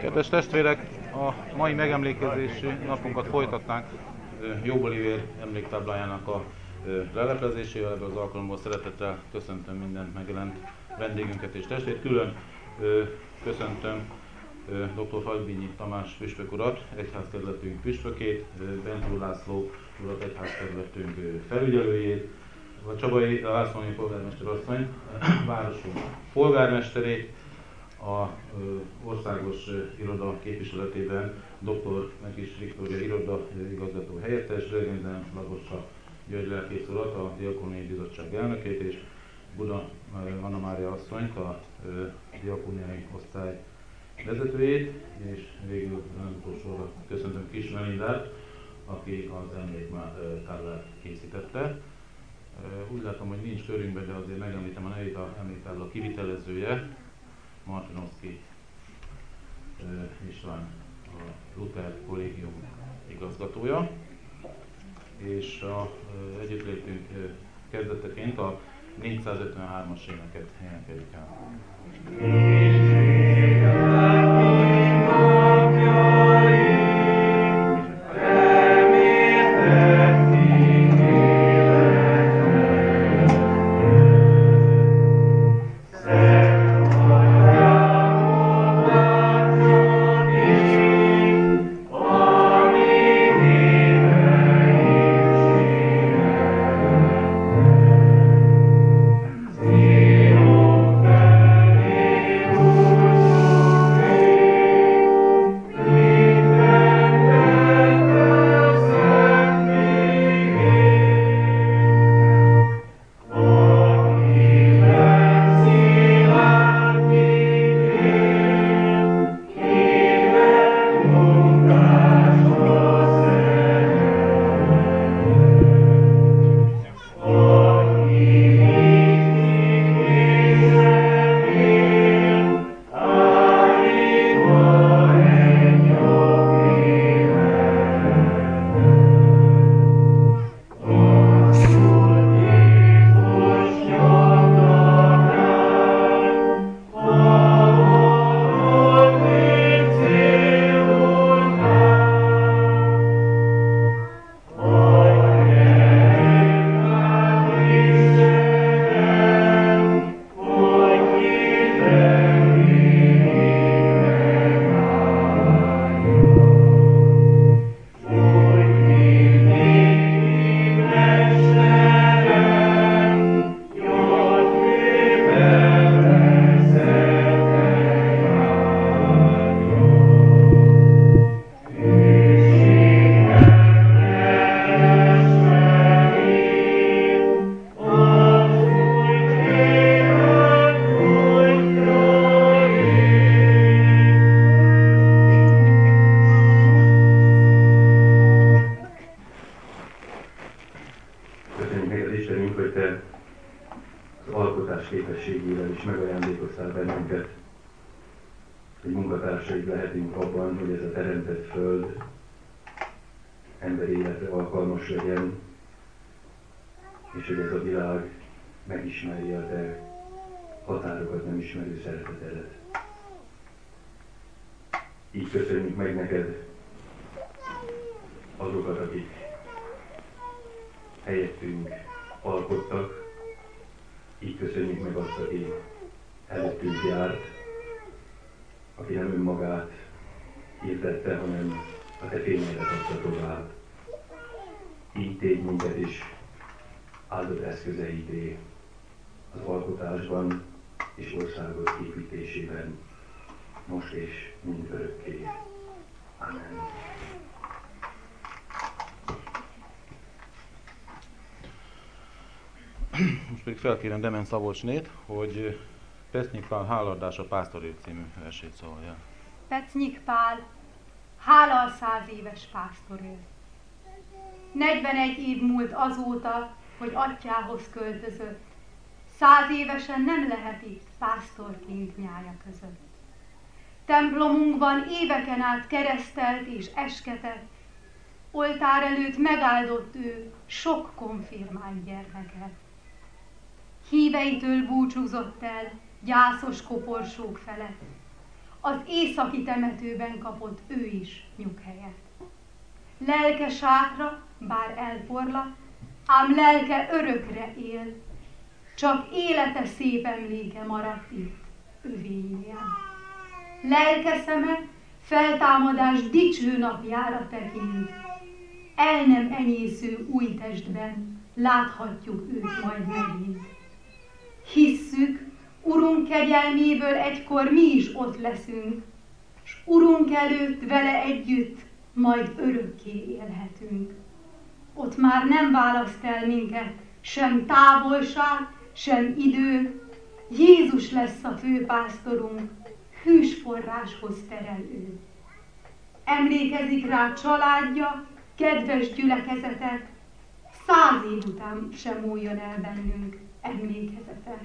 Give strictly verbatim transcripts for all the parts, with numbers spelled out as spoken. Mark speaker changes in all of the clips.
Speaker 1: Kedves testvérek, a mai megemlékezési napunkat folytatnánk Jobb Olivér emléktáblájának a leleplezésével. Ebből az alkalomból szeretettel köszöntöm minden megjelent vendégünket és testvért. Külön köszöntöm dr. Hagbinyi Tamás püspök urat, egyházkerületünk püspökét, Bentúr László urat, egyházkerületünk felügyelőjét, a Csabai Lászlói polgármester asszony, városunk polgármesterét, a ö, országos ö, iroda képviseletében dr. Mekis Viktória iroda ö, igazgató helyettes, Zsörgényzen Lagossa György lelkész urat, a Diakóniai Bizottság elnökét, és Buda ö, Anna Mária asszonyt, a ö, diakóniai osztály vezetőjét, és végül nem utolsóra köszöntöm Kis Melindát, aki az emléktáblát készítette. Úgy látom, hogy nincs körünkben, de azért megemlítem a nevét, a emléktábla kivitelezője, Martinovszky István, a Luther Kollégium igazgatója, és a együttlétünk kezdeteként a négyszázötvenhármas éneket énekeljük el.
Speaker 2: Így köszönjük meg neked azokat, akik helyettünk alkottak, így köszönjük meg azt, aki előttünk járt, aki nem önmagát hirdette, hanem a te fényedet adta tovább. Így tégy minket is áldott eszközeidé az alkotásban és országos építésében, most és mind örökké. Amen.
Speaker 1: Most pedig felkérem Demen Szabolcsnét, hogy Pecnyik Pál Háladása Pásztorért című versét szólja.
Speaker 3: Pecnyik Pál, hála a száz éves pásztorért. negyvenegy év múlt azóta, hogy atyjához költözött. Száz évesen nem lehet itt pásztorként nyája között. Templomunkban éveken át keresztelt és esketett, oltár előtt megáldott ő sok konfirmált gyermeket. Híveitől búcsúzott el gyászos koporsók felett, az északi temetőben kapott ő is nyughelyet. Lelke sátra, bár elporla, ám lelke örökre él, csak élete szép emléke maradt itt, övényén. Lelke szeme feltámadás dicső napjára tekint, el nem enyésző új testben láthatjuk őt majd megint. Hisszük, Urunk kegyelméből egykor mi is ott leszünk, s Urunk előtt vele együtt majd örökké élhetünk. Ott már nem választ el minket sem távolság, sem idő, Jézus lesz a főpásztorunk, hűs forráshoz terel ő. Emlékezik rá családja, kedves gyülekezete, száz év után sem múljon el bennünk emlékezete.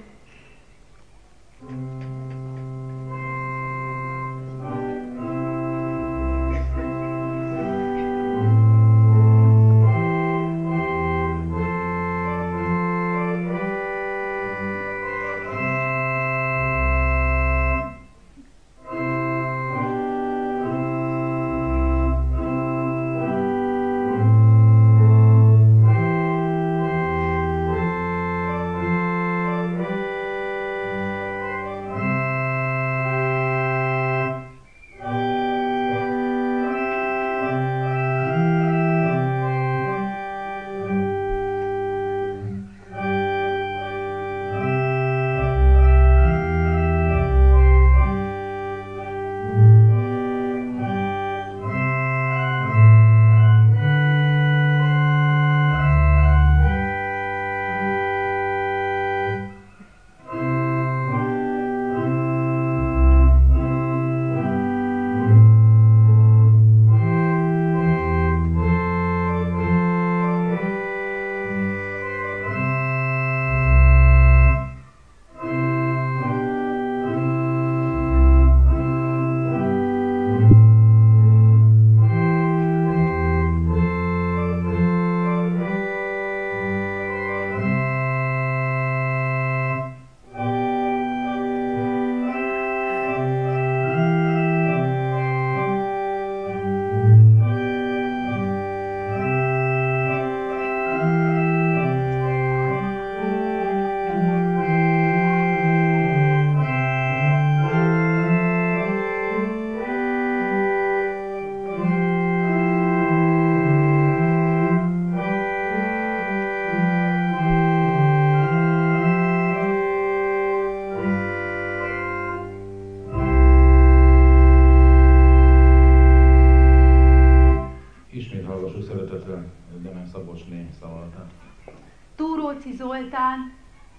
Speaker 3: Túróczi Zoltán,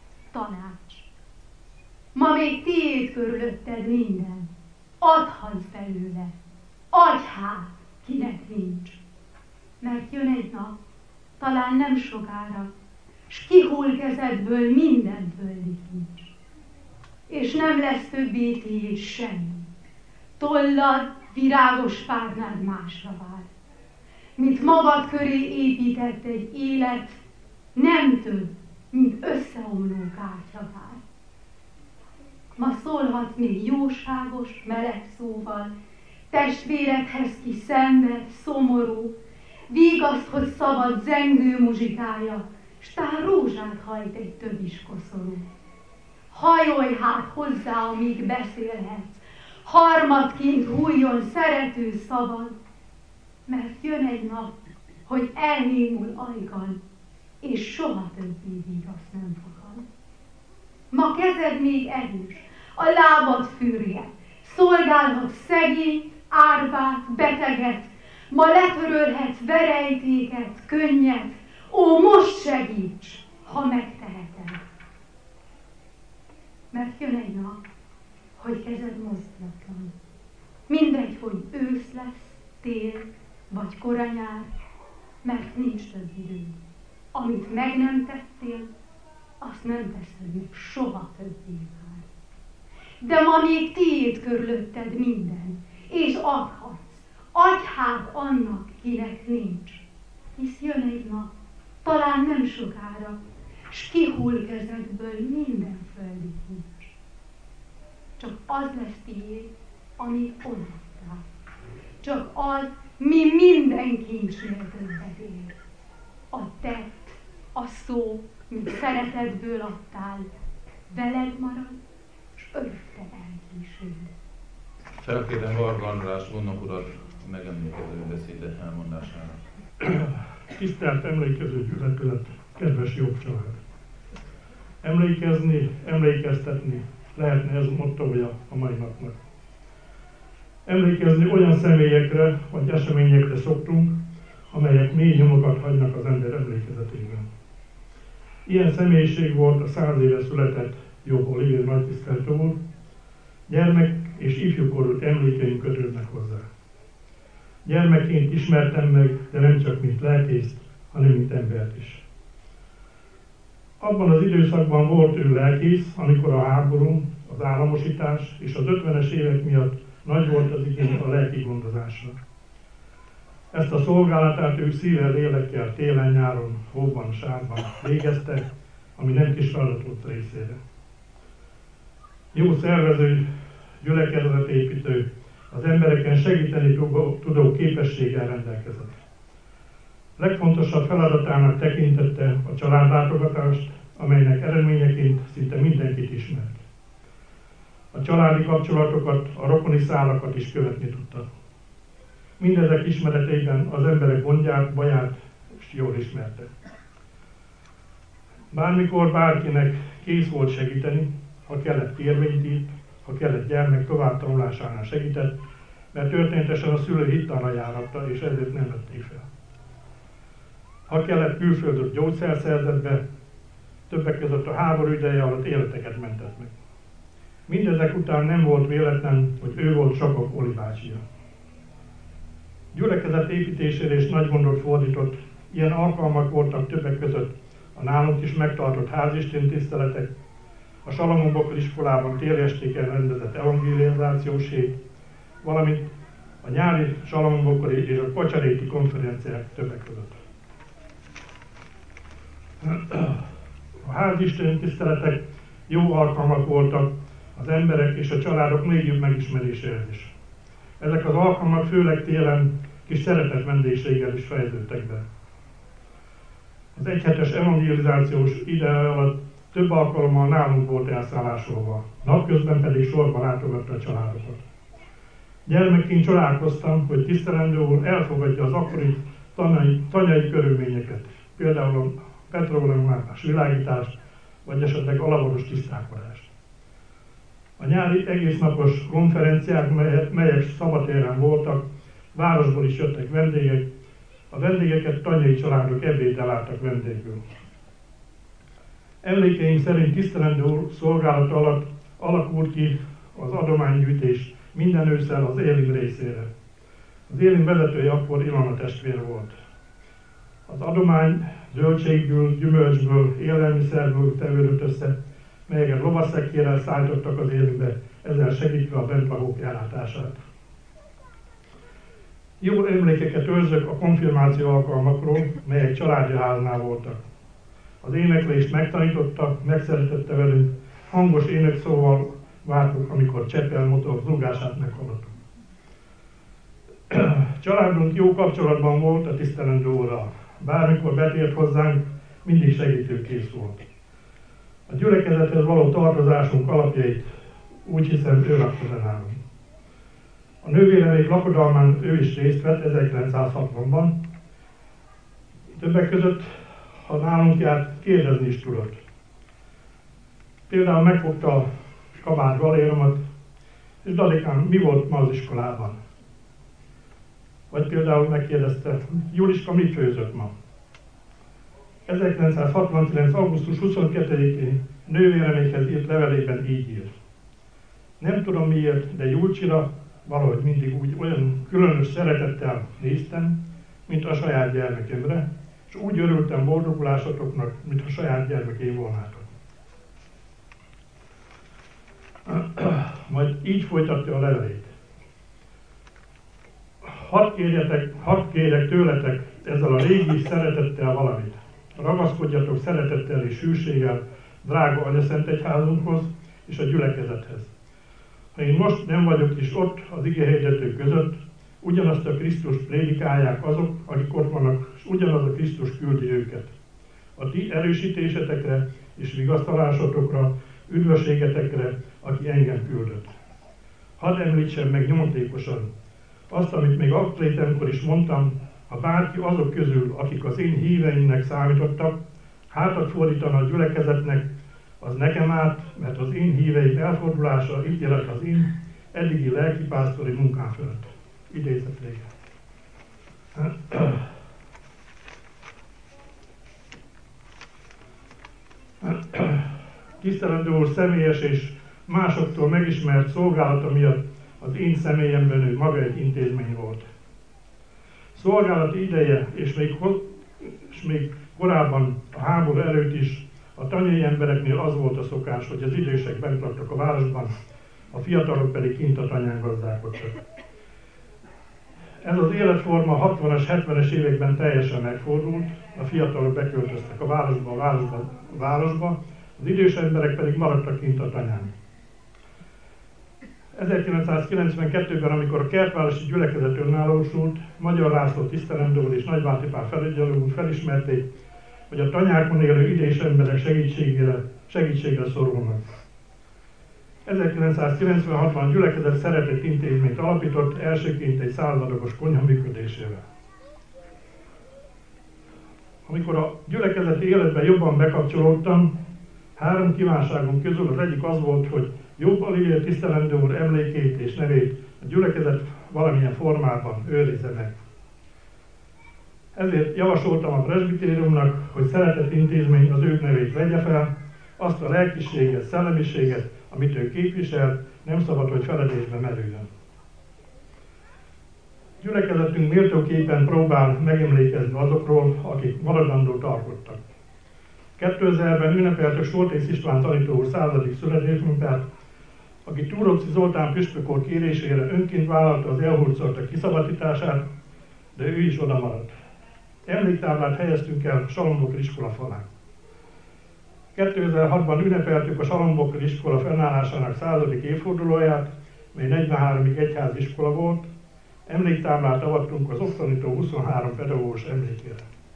Speaker 3: tanács. Ma még tiéd körülötted minden, adhatsz belőle, adj hát, kinek nincs. Mert jön egy nap, talán nem sokára, s kihull kezedből minden földi kincs. És nem lesz többé tiéd semmi, tollad, virágos párnád másra vár. Mint magad köré épített egy élet, nem több, mint összeomló kártyavár. Ma szólhat még jóságos, meleg szóval, testvéredhez ki szenved, szomorú, vigaszt, hogy szabad zengő muzsikája, s tán rózsát hajt egy többis koszorú. Hajolj hát hozzá, amíg beszélhetsz, harmadként hújjon szerető szavad, mert jön egy nap, hogy elnémul ajkan, és soha többé vigasz nem fakad. Ma kezed még erős, a lábad fürje, szolgálhat szegényt, árvát, beteget, ma letörölhetsz verejtéket, könnyet, ó, most segíts, ha megteheted. Mert jön egy nap, hogy kezed mozdulatlan. Mindegy, hogy ősz lesz, tél, vagy koranyár, mert nincs több idő. Amit meg nem tettél, azt nem teszed meg soha többé már. De ma még tiéd körülötted minden, és adhatsz, adj hát annak, kinek nincs. Hisz jön egy nap, talán nem sokára, s kihull kezedből minden földi kincs. Csak az lesz tiéd, amit odaadtál. Csak az, mi minden kincsnél többet ér. A tett, a szó, mint szeretetből adtál, veled marad, és öröktelen kísér.
Speaker 1: Felkérem Varga András gondnok urat megemlékező beszéde elmondására.
Speaker 4: Tisztelt emlékező gyülekezet, kedves jobb család! Emlékezni, emlékeztetni lehetne ez mottója a mai napnak. Emlékezni olyan személyekre vagy eseményekre szoktunk, amelyek mély nyomokat hagynak az ember emlékezetében. Ilyen személyiség volt a száz éve született Jobb Olivér nagytiszteltő úr, gyermek és ifjúkorú emlékeink kötődnek hozzá. Gyermekként ismertem meg, de nem csak mint lelkészt, hanem mint embert is. Abban az időszakban volt ő lelkész, amikor a háború, az államosítás és az ötvenes évek miatt nagy volt az igény a lelki gondozásra. Ezt a szolgálatát ő szívvel, lélekkel, télen, nyáron, hóban, sárban végezte, ami nem kis feladat volt részére. Jó szervező, gyülekezetépítő, az embereken segíteni tudó képességgel rendelkezett. Legfontosabb feladatának tekintette a családlátogatást, amelynek eredményeként szinte mindenkit ismert. A családi kapcsolatokat, a rokoni szálakat is követni tudta. Mindezek ismereteiben az emberek gondját, baját is jól ismerte. Bármikor bárkinek kész volt segíteni, ha kellett kérvényt írt, ha kellett gyermek továbbtanulásánál segített, mert történetesen a szülő hittanra járatta, és ezért nem vették fel. Ha kellett külföldről gyógyszer szerzett be, többek között a háború ideje alatt életeket mentett meg. Mindezek után nem volt véletlen, hogy ő volt Sakok Oli bácsia. Gyülekezet építésére is nagy gondot fordított, ilyen alkalmak voltak többek között a nálunk is megtartott házistén tiszteletek, a Salamon-Bokor iskolában térjestéken rendezett evangelizációs hét, valamint a nyári Salamon-Bokori és a Kocsaréti konferenciák többek között. A házisten tiszteletek jó alkalmak voltak az emberek és a családok még jobb megismeréséhez is. Ezek az alkalmak főleg télen kis szeretett vendégséggel is fejeződtek be. Az egyhetes evangelizációs ide alatt több alkalommal nálunk volt elszállásolva, napközben pedig sorban látogatta a családokat. Gyermekként csodálkoztam, hogy tisztelendő úr elfogadja az akkori tanyai, tanyai körülményeket, például a petróleumlámpás világítást, vagy esetleg alavonos tisztálkodást. A nyári egésznapos konferenciák, melyek, melyek szabadtéren voltak, városból is jöttek vendégek, a vendégeket tanyai családok ebéddel láttak vendégből. Emlékeim szerint tisztelendő úr szolgálata alatt alakult ki az adománygyűjtés minden ősszel az Élim részére. Az Élim vezetője akkor Ilona testvér volt. Az adomány zöldségből, gyümölcsből, élelmiszerből tevődött össze, melyeket lovasszekérrel szállítottak az Élimbe, ezzel segítve a bentlakók ellátását. Jó emlékeket őrzök a konfirmáció alkalmakról, melyek családi háznál voltak. Az éneklést megtanította, megszeretette velünk, hangos énekszóval vártuk, amikor Cseppel motor zúgását meghallottuk. Családunk jó kapcsolatban volt a tisztelendő úrral. Bármikor betért hozzánk, mindig segítőkész volt. A gyülekezethez való tartozásunk alapjait úgy hiszem ő rakta be nálunk. A nővéremék lakodalmán ő is részt vett ezerkilencszázhatvanban. Többek között, ha nálunk járt, kérdezni is tudott. Például megfogta a kabát galéromat, és Dadikám, mi volt ma az iskolában? Vagy például megkérdezte, Juliska, mit főzött ma? ezerkilencszázhatvankilenc. augusztus huszonkettedikén nővéremékhez írt levelében így ír. Nem tudom miért, de Julcsira valahogy mindig úgy olyan különös szeretettel néztem, mint a saját gyermekemre, és úgy örültem boldogulásotoknak, mint a saját gyermekém volnátok. Majd így folytatja a levelét. Hadd kérjetek, hadd kérjek tőletek ezzel a régi szeretettel valamit. Ragaszkodjatok szeretettel és hűséggel drága anyaszentegyházunkhoz és a gyülekezethez. én most nem vagyok is ott az igehirdetők között, ugyanazt a Krisztust prédikálják azok, akik ott vannak, és ugyanaz a Krisztus küldi őket. A ti erősítésetekre és vigasztalásotokra, üdvösségetekre, aki engem küldött. Hadd említsem meg nyomatékosan azt, amit még atlétemkor is mondtam, ha bárki azok közül, akik az én híveimnek számítottak, hátat fordítana a gyülekezetnek, az nekem árt, mert az én híveim elfordulása ítélet az én eddigi lelkipásztori munkám fölött. Idézet vége. Tisztelendő úr személyes és másoktól megismert szolgálata miatt az én személyemben ő maga egy intézmény volt. Szolgálati ideje, és még, és még korábban a háború előtt is a tanyai embereknél az volt a szokás, hogy az idősek bent laktak a városban, a fiatalok pedig kint a tanyán gazdálkodtak. Ez az életforma a hatvanas, hetvenes években teljesen megfordult, a fiatalok beköltöztek a városba, a városba, a városba, az idős emberek pedig maradtak kint a tanyán. ezerkilencszázkilencvenkettőben, amikor a kertvárosi gyülekezet önállósult, Magyar László tisztelendő úr és Nagybánti Pál felügyelő úr felismerték, hogy a tanyákon élő idős emberek segítségére, segítségre szorulnak. ezerkilencszázkilencvenhatban a gyülekezet szeretett intézményt alapított, elsőként egy századagos konyha működésével. Amikor a gyülekezeti életben jobban bekapcsolódtam, három kívánságom közül az egyik az volt, hogy Jobb Olivér tisztelendő úr emlékét és nevét a gyülekezet valamilyen formában őrizze meg. Ezért javasoltam a presbitériumnak, hogy szeretett intézmény az ő nevét vegye fel, azt a lelkiséget, szellemiséget, amit ő képvisel, nem szabad, hogy feledésbe merüljön. Gyülekezetünk méltóképpen próbál megemlékezni azokról, akik maradandót alkottak. kétezerben ünnepeltük Soltész István tanító úr századik születésnapját, aki Túróczy Zoltán püspök úr kérésére önként vállalta az elhurcoltak kiszabadítását, de ő is oda maradt. Emléktáblát helyeztünk el Salomboker iskola falán. kétezer-hatban ünnepeltük a Salomboker iskola fennállásának századik évfordulóját, mely negyvenháromig egyházi iskola volt. Emléktáblát avattunk az oktanító huszonhárom pedagógus emlékére.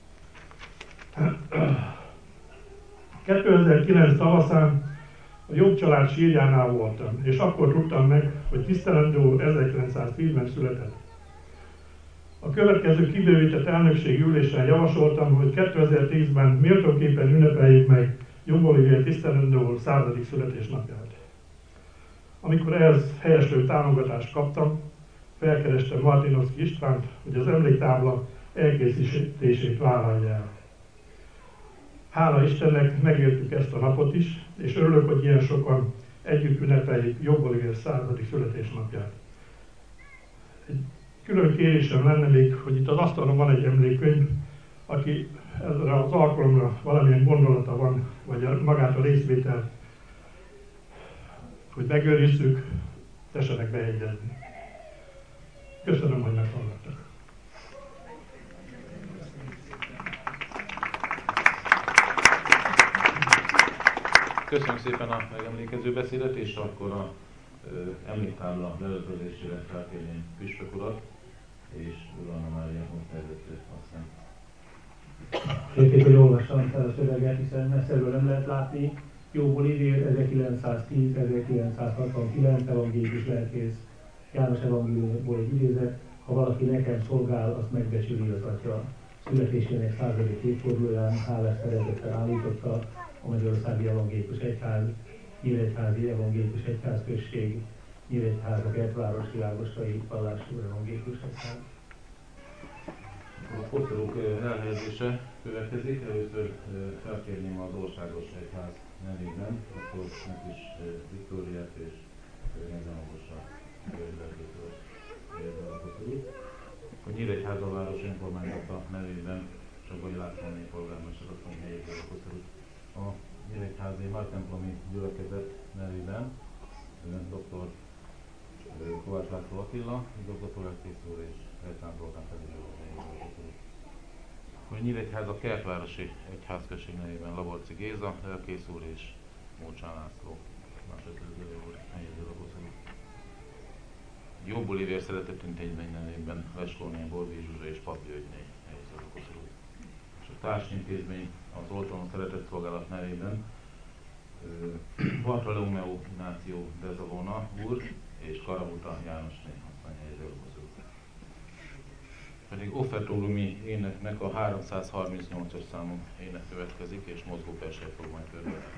Speaker 4: kétezer-kilenc tavaszán a Jobb család sírjánál voltam, és akkor tudtam meg, hogy tisztelendő úr ezerkilencszáztízben született. A következő kibővített elnökségi ülésen javasoltam, hogy kétezer-tízben méltóképpen ünnepeljük meg Jobb Olivér tisztelendő úr századik születésnapját. Amikor ehhez helyeslő támogatást kaptam, felkerestem Martinovszky Istvánt, hogy az emléktábla elkészítését vállalja el. Hála Istennek megértük ezt a napot is, és örülök, hogy ilyen sokan együtt ünnepeljük Jobb Olivér századik születésnapját. Egy külön kérésem lenne még, hogy itt az asztalon van egy emlékkönyv, aki ezre az alkalomra valamilyen gondolata van, vagy magát a részvételt, hogy megőrizzük, tessenek bejegyezni. Köszönöm, hogy meghallgattak.
Speaker 1: Köszönöm szépen a megemlékező beszédet, és akkor a emléktábla leletezésére felkérném püspök urat, és Uranna Mária hozzávezető aztán.
Speaker 5: Kérték, hogy olvassam fel a szöveget, hiszen messzeről nem lehet látni. Jobb Olivér ezerkilencszáztíz ezerkilencszázhatvankilenc evangélikus lelkész, János evangéliumból egy idézet: ha valaki nekem szolgál, azt megbecsüli az Atya. Születésének századik évfordulóján hálás szeretettel állította a Magyarországi Evangélikus Egyház, Nyíregyházi Evangélikus Egyházközség, Nyíregyháza Kertváros Világoskai Vallású Evangélikus Egyház.
Speaker 1: A posztolók elhelyezése következik. Először felkérném az Országos Egyház nevében, akkor Nekics Viktóriát és Rendelmagosa vezetőtől érdekel a posztolót. A Nyíregyháza város önkormányzata nevében Csabai Lászlóné polgármester asszony helyéről a posztolót. A Nyíregyházi Mártemplomi gyülekezet nevében dr. Kovács László Attila, igazgatólelkész úr és Rejtán Zoltán felügyelő. A Nyíregyháza Kertvárosi Egyházközség nevében Laborci Géza, lelkész úr és Mócsán László, másodszor úr helyező a posztolót. Jobb Olivér szeretett intézmény nevében Leskóné Borbély Zsuzsa és Pap Györgyné helyezett. És a társintézmény az Oltalom Szeretett Szolgálat nevében Bartolomeo Ignácio de Zavona úr és Karabuta Jánosné asszony helyezett. Pedig Offertólumi éneknek a háromszázharmincnyolcas számú ének következik, és mozgópersel fog majd körbeállni.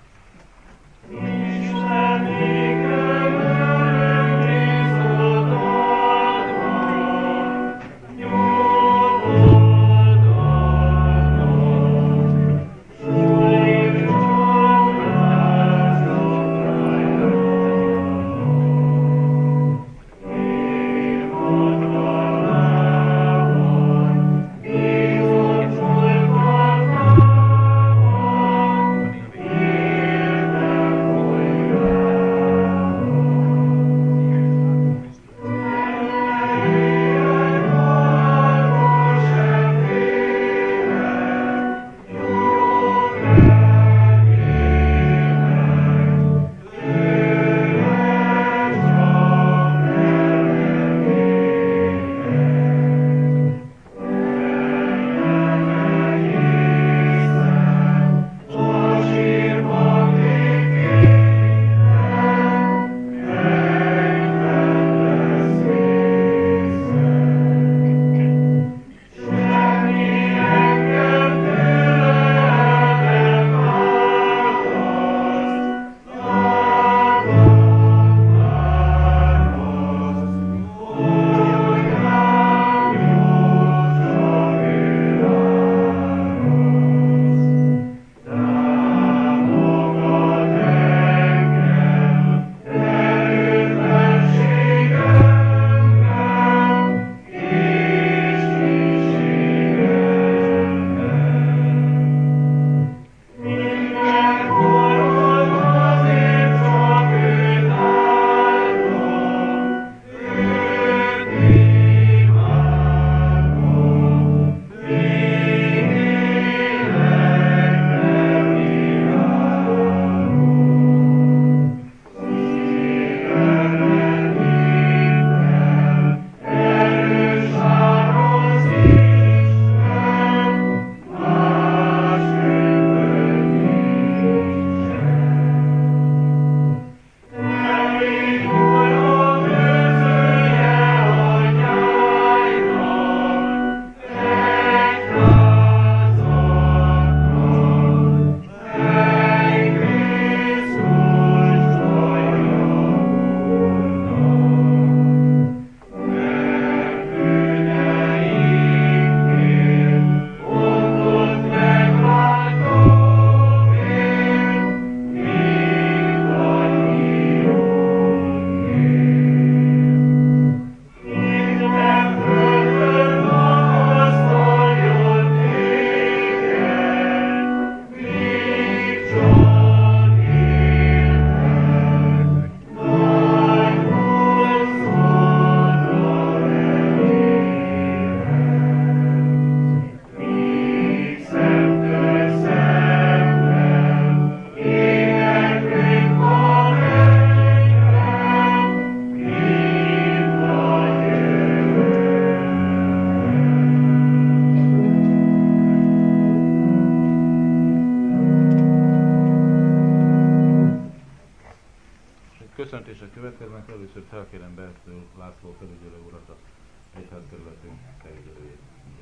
Speaker 1: Köszöntések következnek, először felkérem Bertől László felügyelő urat, a egyházkerületünk felügyelőjét.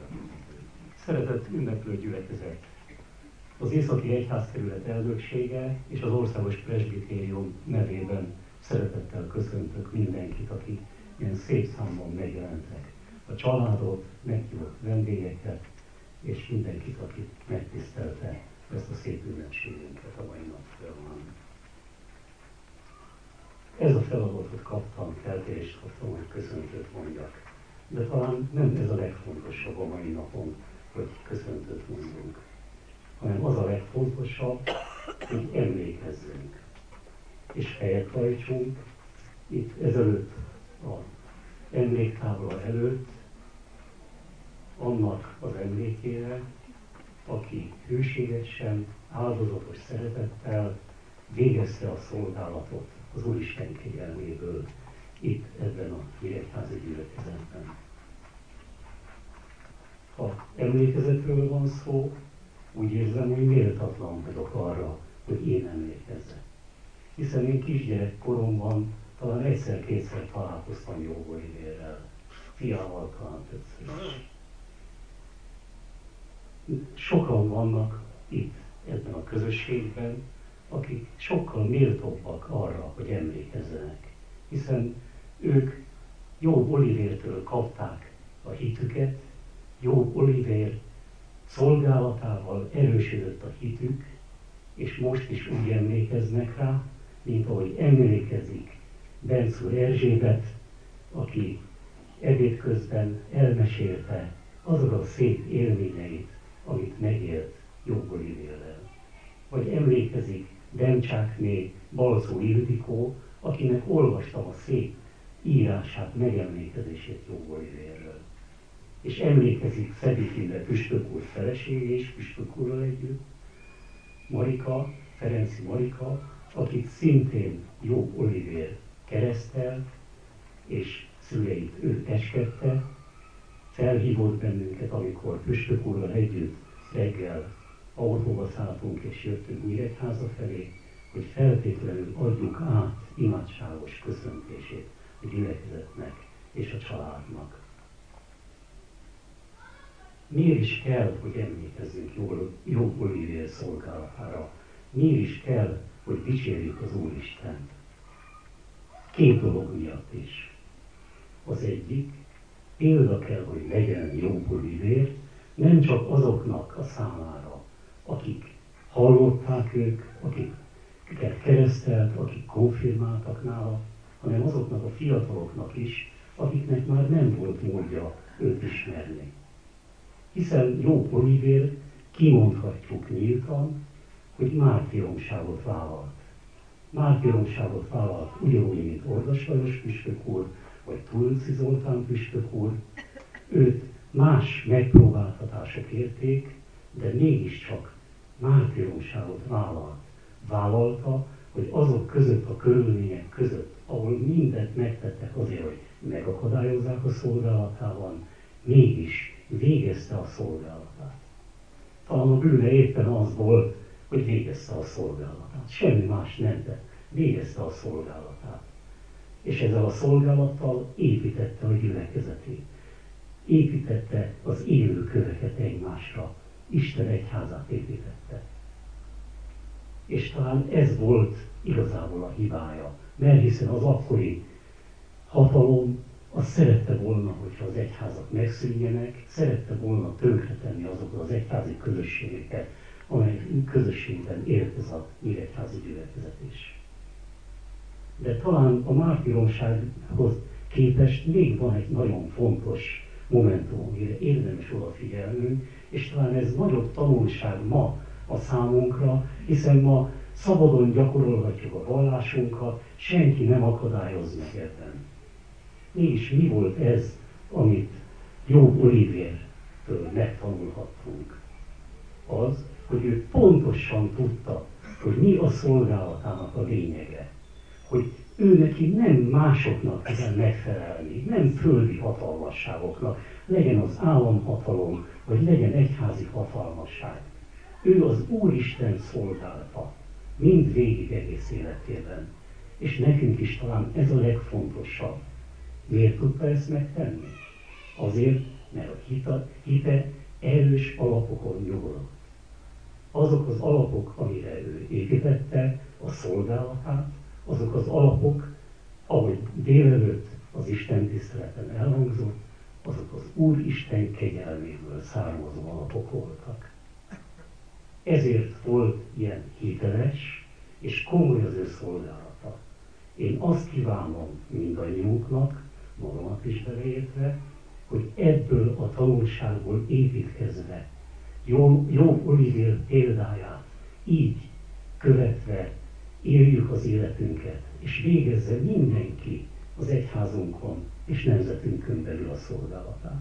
Speaker 6: Szeretett ünneplő gyülekezet! Az Északi Egyházkerület elnöksége és az Országos Presbitérium nevében szeretettel köszöntök mindenkit, aki ilyen szép számban megjelentek. A családot, meghívott vendégeket, és mindenkit, aki megtisztelte ezt a szép ünnepségünket a mai nap folyamán. Ez a feladatot kaptam, felkérést kaptam, hogy köszöntőt mondjak. De talán nem ez a legfontosabb a mai napon, hogy köszöntőt mondjunk, hanem az a legfontosabb, hogy emlékezzünk és helyet hajtsunk itt ezelőtt az emléktábla előtt annak az emlékére, aki hűségesen, áldozatos szeretettel végezte a szolgálatot az Úristen kegyelméből, itt ebben a nyíregyházi gyülekezetben. Ha emlékezetről van szó, úgy érzem, hogy méltatlan vagyok arra, hogy én emlékezzek. Hiszen én kisgyerek koromban talán egyszer-kétszer találkoztam Jób Olivérrel, fiával talán többször is. Sokan vannak itt, ebben a közösségben, akik sokkal méltóbbak arra, hogy emlékezzenek. Hiszen ők Jób Olivértől kapták a hitüket, Jób Olivér szolgálatával erősödött a hitük, és most is úgy emlékeznek rá, mint ahogy emlékezik Bencúr Erzsébet, aki ebéd közben elmesélte azokat a szép élményeit, amit megélt Jób Olivérrel. Vagy emlékezik Demcsákné Balczó Ildikó, akinek olvastam a szép írását, megemlékezését Jób Olivérről. És emlékezik Szedifinde püspök úr felesége és püspök úrral együtt, Marika, Ferenci Marika, akit szintén Jób Olivér keresztelt, és szüleit ő eskedte, felhívott bennünket, amikor püspök úrral együtt reggel autóba szálltunk és jöttünk Nyíregyháza felé, hogy feltétlenül adjuk át imádságos köszöntését a gyülekezetnek és a családnak. Miért is kell, hogy emlékezzünk Jób Olivér szolgálatára? Miért is kell, hogy dicsérjük az Úristent? Két dolog miatt is. Az egyik, példa kell, hogy legyen Jób Olivér, nem csak azoknak a számára, akik hallották ők, akiket keresztelt, akik konfirmáltak nála, hanem azoknak a fiataloknak is, akiknek már nem volt módja őt ismerni. Hiszen Jób Olivér, kimondhatjuk nyíltan, hogy mártíromságot vállalt. Mártíromságot vállalt ugyanúgy, mint Ordas Lajos püspök úr, vagy Tulci Zoltán püspök úr. Őt más megpróbáltatások érték, de mégiscsak mártíromságot vállalt. Vállalta, hogy azok között, a körülmények között, ahol mindent megtettek azért, hogy megakadályozzák a szolgálatában, mégis végezte a szolgálatát. Talán a bűne éppen az volt, hogy végezte a szolgálatát. Semmi más nem tett. Végezte a szolgálatát. És ezzel a szolgálattal építette a gyülekezetét. Építette az élő köveket egymásra. Isten egyházát építette. És talán ez volt igazából a hibája. Mert hiszen az akkori hatalom az szerette volna, hogyha az egyházak megszűnjenek, szerette volna tönkretenni azokat az egyházi közösségeket, amely közösségben élt ez a nyíregyházi gyülekezet is. De talán a mártíromsághoz képest még van egy nagyon fontos momentum, amire érdemes odafigyelnünk, és talán ez nagyobb tanulság ma a számunkra, hiszen ma szabadon gyakorolhatjuk a vallásunkat, senki nem akadályoz meg ebben. Mégis mi volt ez, amit Jób Olivértől megtanulhattunk? Az, hogy ő pontosan tudta, hogy mi a szolgálatának a lényege. Hogy ő neki nem másoknak kell megfelelni, nem földi hatalmasságoknak, legyen az államhatalom, vagy legyen egyházi hatalmasság. Ő az Úristen szolgálta, mind végig egész életében. És nekünk is talán ez a legfontosabb. Miért tudta ezt megtenni? Azért, mert a hite, hite erős alapokon nyugodott. Azok az alapok, amire ő építette a szolgálatát, azok az alapok, ahogy délelőtt az Isten tiszteleten elhangzott, azok az Úr Isten kegyelméből származó alapok voltak. Ezért volt ilyen hiteles és komoly az ő szolgálata. Én azt kívánom mindannyiunknak, magamat is beleértve, hogy ebből a tanulságból építkezve, Jób Olivér példáját így követve éljük az életünket, és végezze mindenki az egyházunkon és nemzetünkön belül a szolgálatát.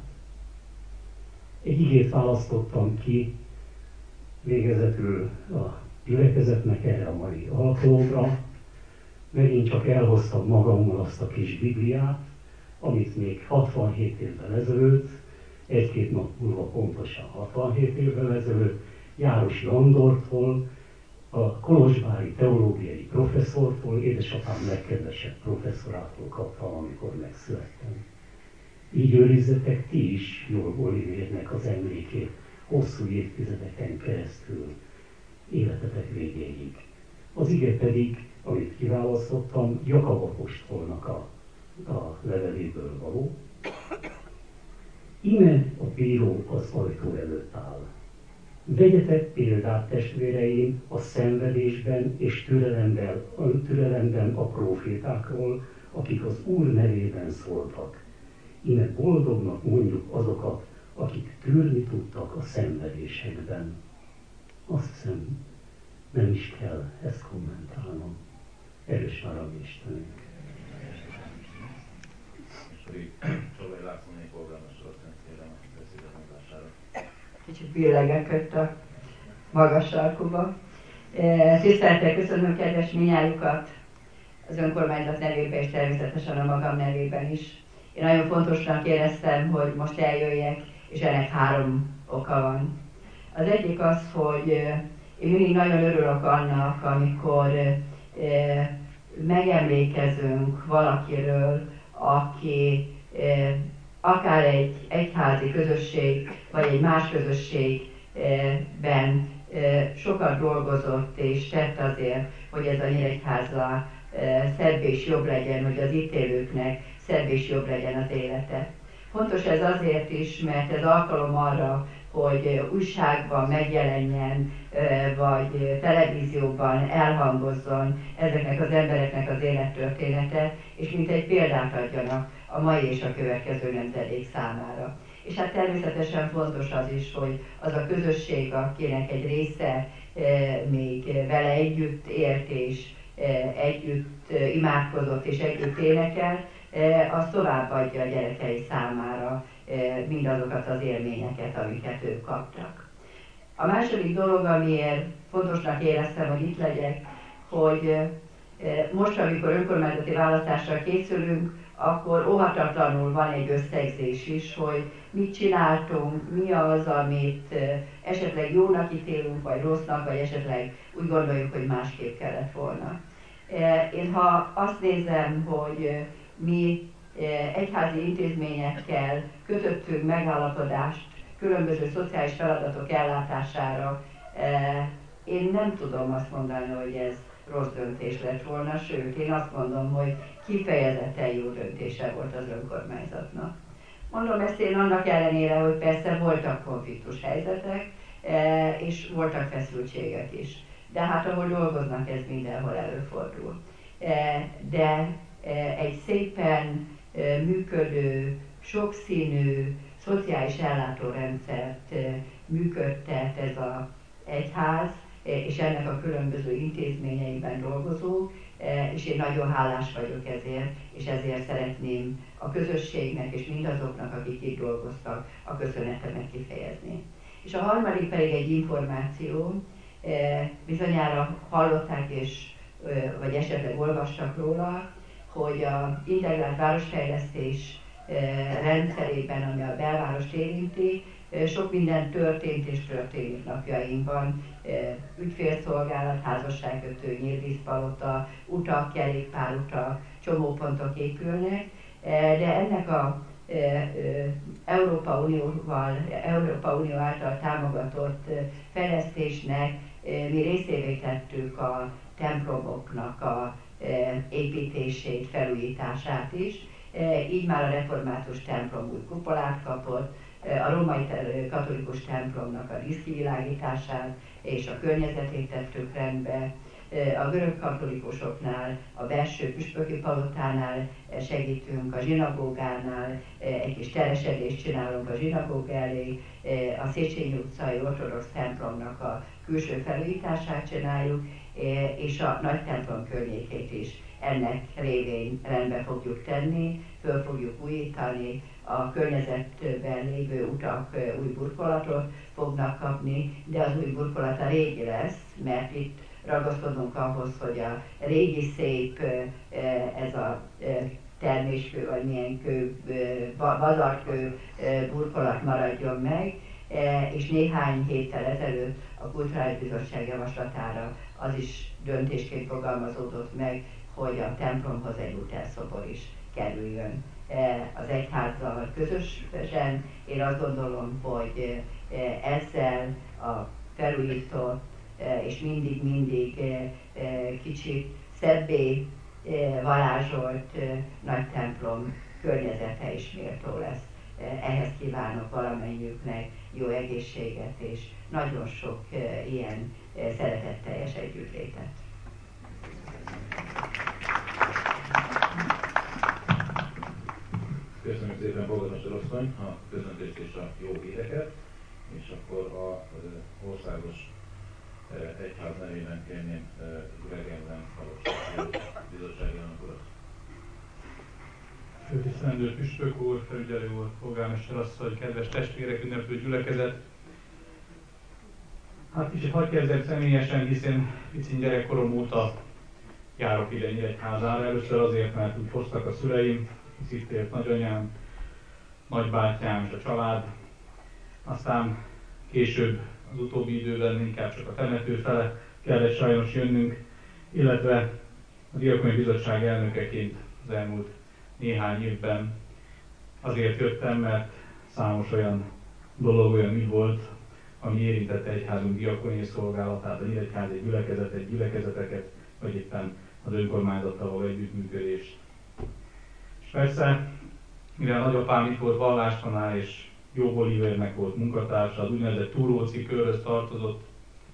Speaker 6: Egy igét választottam ki végezetül a gyülekezetnek erre a mai alkalomra, megint csak elhoztam magammal azt a kis Bibliát, amit még hatvanhét évvel ezelőtt, egy-két nap múlva pontosan hatvanhét évvel ezelőtt, Járosi Andortól, a kolozsvári teológiai professzortól, édesapám legkedvesebb professzorától kaptam, amikor megszülettem. Így őrizzetek ti is Jól Olivérnek az emlékét hosszú évtizedeken keresztül, életetek végéig. Az ige pedig, amit kiválasztottam, Jakab apostolnak a, a leveléből való. Íme a bíró az ajtó előtt áll. Vegyetek példát, testvéreim, a szenvedésben és türelemben, türelemben a profétákról, akik az Úr nevében szóltak. Íme boldognak mondjuk azokat, akik tűrni tudtak a szenvedésekben. Azt hiszem, nem is kell ezt kommentálnom. Erős már a mi Istenünk.
Speaker 1: Csolai Lászlóné polgármestert kérem a beszédet mondására.
Speaker 7: Kicsit billegek ott a magas sarkuba. Tisztelettel köszönöm kedves minnyájukat az önkormányzat nevében és természetesen a magam nevében is. Én nagyon fontosnak éreztem, hogy most eljöjjek, és ennek három oka van. Az egyik az, hogy én mindig nagyon örülök annak, amikor megemlékezünk valakiről, aki akár egy egyházi közösség, vagy egy más közösségben sokat dolgozott és tett azért, hogy ez a Nyíregyháza szebb és jobb legyen, hogy az itt élőknek szebb és jobb legyen az élete. Fontos ez azért is, mert ez alkalom arra, hogy újságban megjelenjen, vagy televízióban elhangozzon ezeknek az embereknek az élettörténete, és mint egy példát adjanak a mai és a következő nemzedék számára. És hát természetesen fontos az is, hogy az a közösség, akinek egy része még vele együtt élt, és együtt imádkozott, és együtt énekel, az továbbadja a gyerekei számára mindazokat az élményeket, amiket ők kaptak. A második dolog, amiért fontosnak éreztem, hogy itt legyek, hogy most, amikor önkormányzati választásra készülünk, akkor óhatatlanul van egy összegzés is, hogy mit csináltunk, mi az, amit esetleg jónak ítélünk, vagy rossznak, vagy esetleg úgy gondoljuk, hogy másképp kellett volna. Én ha azt nézem, hogy mi egyházi intézményekkel kötöttünk megállapodást különböző szociális feladatok ellátására, én nem tudom azt mondani, hogy ez rossz döntés lett volna, sőt, én azt mondom, hogy kifejezetten jó döntése volt az önkormányzatnak. Mondom ezt én annak ellenére, hogy persze voltak konfliktus helyzetek, és voltak feszültségek is. De hát ahol dolgoznak, ez mindenhol előfordul. De egy szépen működő, sokszínű, szociális ellátórendszert működtet ez az egyház, és ennek a különböző intézményeiben dolgozók, és én nagyon hálás vagyok ezért, és ezért szeretném a közösségnek és mindazoknak, akik itt dolgoztak, a köszönetemet kifejezni. És a harmadik pedig egy információ, bizonyára hallották és, vagy esetleg olvastak róla, hogy a integrált városfejlesztés rendszerében, ami a belvárost érinti, sok minden történt és történik napjainkban. Ügyfélszolgálat, házasságkötő, nyílvízpalota, utak, kerékpárutak, csomópontok épülnek, de ennek a Európa Unióval, Európa Unió által támogatott fejlesztésnek mi részévé tettük a templomoknak a építését, felújítását is. Így már a református templom új kupolát kapott, a római katolikus templomnak a díszkivilágítását és a környezetét tettük rendbe. A görög katolikusoknál, a belső püspöki palotánál segítünk, a zsinagógánál egy kis teresedést csinálunk a zsinagóga elé, a Széchenyi utcai ortodox templomnak a külső felújítását csináljuk, és a nagy templom környékét is ennek révén rendbe fogjuk tenni, föl fogjuk újítani, a környezetben lévő utak új burkolatot fognak kapni, de az új burkolat a régi lesz, mert itt ragaszkodnunk ahhoz, hogy a régi szép ez a terméskő, vagy milyen kő, bazarkő burkolat maradjon meg, és néhány héttel ezelőtt a Kulturális Bizottság javaslatára az is döntésként fogalmazódott meg, hogy a templomhoz egy útelszobor is kerüljön az egyházzal közösen. Én azt gondolom, hogy ezzel a felújított és mindig-mindig kicsit szebbé varázsolt nagy templom környezete is méltó lesz. Ehhez kívánok valamennyiüknek jó egészséget és nagyon sok ilyen szeretetteljes együttlétet.
Speaker 1: Köszönjük szépen, polgármester asszony, a köszöntést és a jó híreket, és akkor az országos egyház nevében kérném Gregemben valóságos bizottsági elnök urat.
Speaker 8: Főtisztelendő püspök úr, felügyelő úr, polgármester asszony, kedves testvérek, ünneplő gyülekezet! Hát kicsit hadd kezdem személyesen, hiszen picin gyerekkorom óta járok ide Nyíregyházára. Először azért, mert úgy hoztak a szüleim, hisz itt élt nagyanyám, nagybátyám és a család. Aztán később, az utóbbi időben inkább csak a temető fele kellett sajnos jönnünk, illetve a Diakóniai Bizottság elnökeként az elmúlt néhány évben azért jöttem, mert számos olyan dolog, olyan ügy volt, ami érintette egyházunk diakóniai szolgálatát, a nyíregyházi gyülekezetet, gyülekezeteket, vagy éppen az önkormányzattal való együttműködést. És persze, mivel nagyapám itt volt vallástanár, és Jobb Olivernek volt munkatársa, az úgynevezett Túróci körhöz tartozott.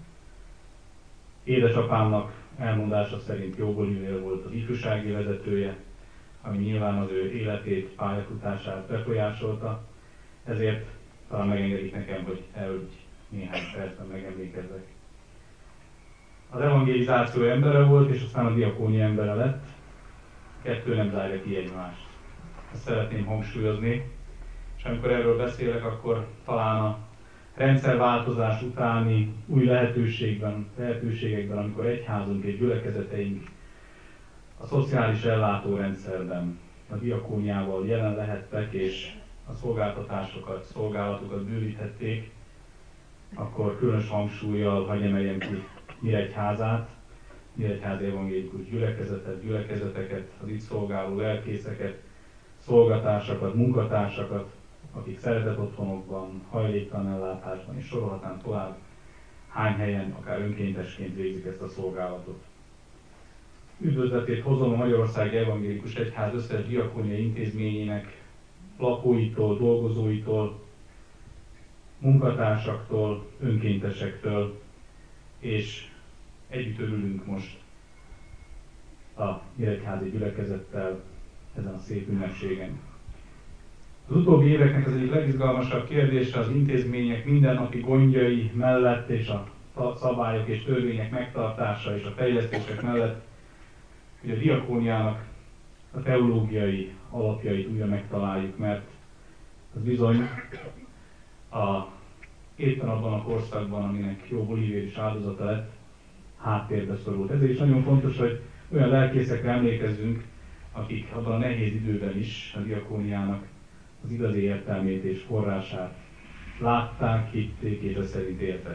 Speaker 8: Édesapámnak elmondása szerint Jobb Oliver volt az ifjúsági vezetője, ami nyilván az ő életét, pályafutását befolyásolta, ezért talán megengedik nekem, hogy erről néhány percben megemlékezzek. Az evangelizáció embere volt, és aztán a diakónia embere lett. Kettő nem zárja ki egymást. Ezt szeretném hangsúlyozni, és amikor erről beszélek, akkor talán a rendszerváltozás utáni új lehetőségben, lehetőségekben, amikor egyházunk és gyülekezeteink a szociális ellátórendszerben a diakóniával jelen lehettek, és a szolgáltatásokat, szolgálatokat bővíthették, akkor különös hangsúllyal hagy emeljem ki Nyíregyházát, Nyíregyházi evangélikus gyülekezetet, gyülekezeteket, az itt szolgáló lelkészeket, szolgatársakat, munkatársakat, akik szeretett otthonokban, hajléktalan ellátásban, és sorolhatnám tovább, hány helyen, akár önkéntesként végzik ezt a szolgálatot. Üdvözletét hozom a Magyarországi Evangélikus Egyház összes diakóniai intézményének, lakóitól, dolgozóitól, munkatársaktól, önkéntesektől, és együtt örülünk most a nyíregyházi gyülekezettel ezen a szép ünnepségen. Az utóbbi éveknek az egyik legizgalmasabb kérdése az intézmények mindennapi gondjai mellett és a szabályok és törvények megtartása és a fejlesztések mellett, hogy a diakóniának a teológiai alapjait újra megtaláljuk, mert az bizony a, éppen abban a korszakban, aminek Jobb Oliver is áldozata lett, háttérbe szorult. Ezért is nagyon fontos, hogy olyan lelkészekre emlékezzünk, akik abban a nehéz időben is a diakóniának az igazi értelmét és forrását látták, hitték és ezt szerint éltek.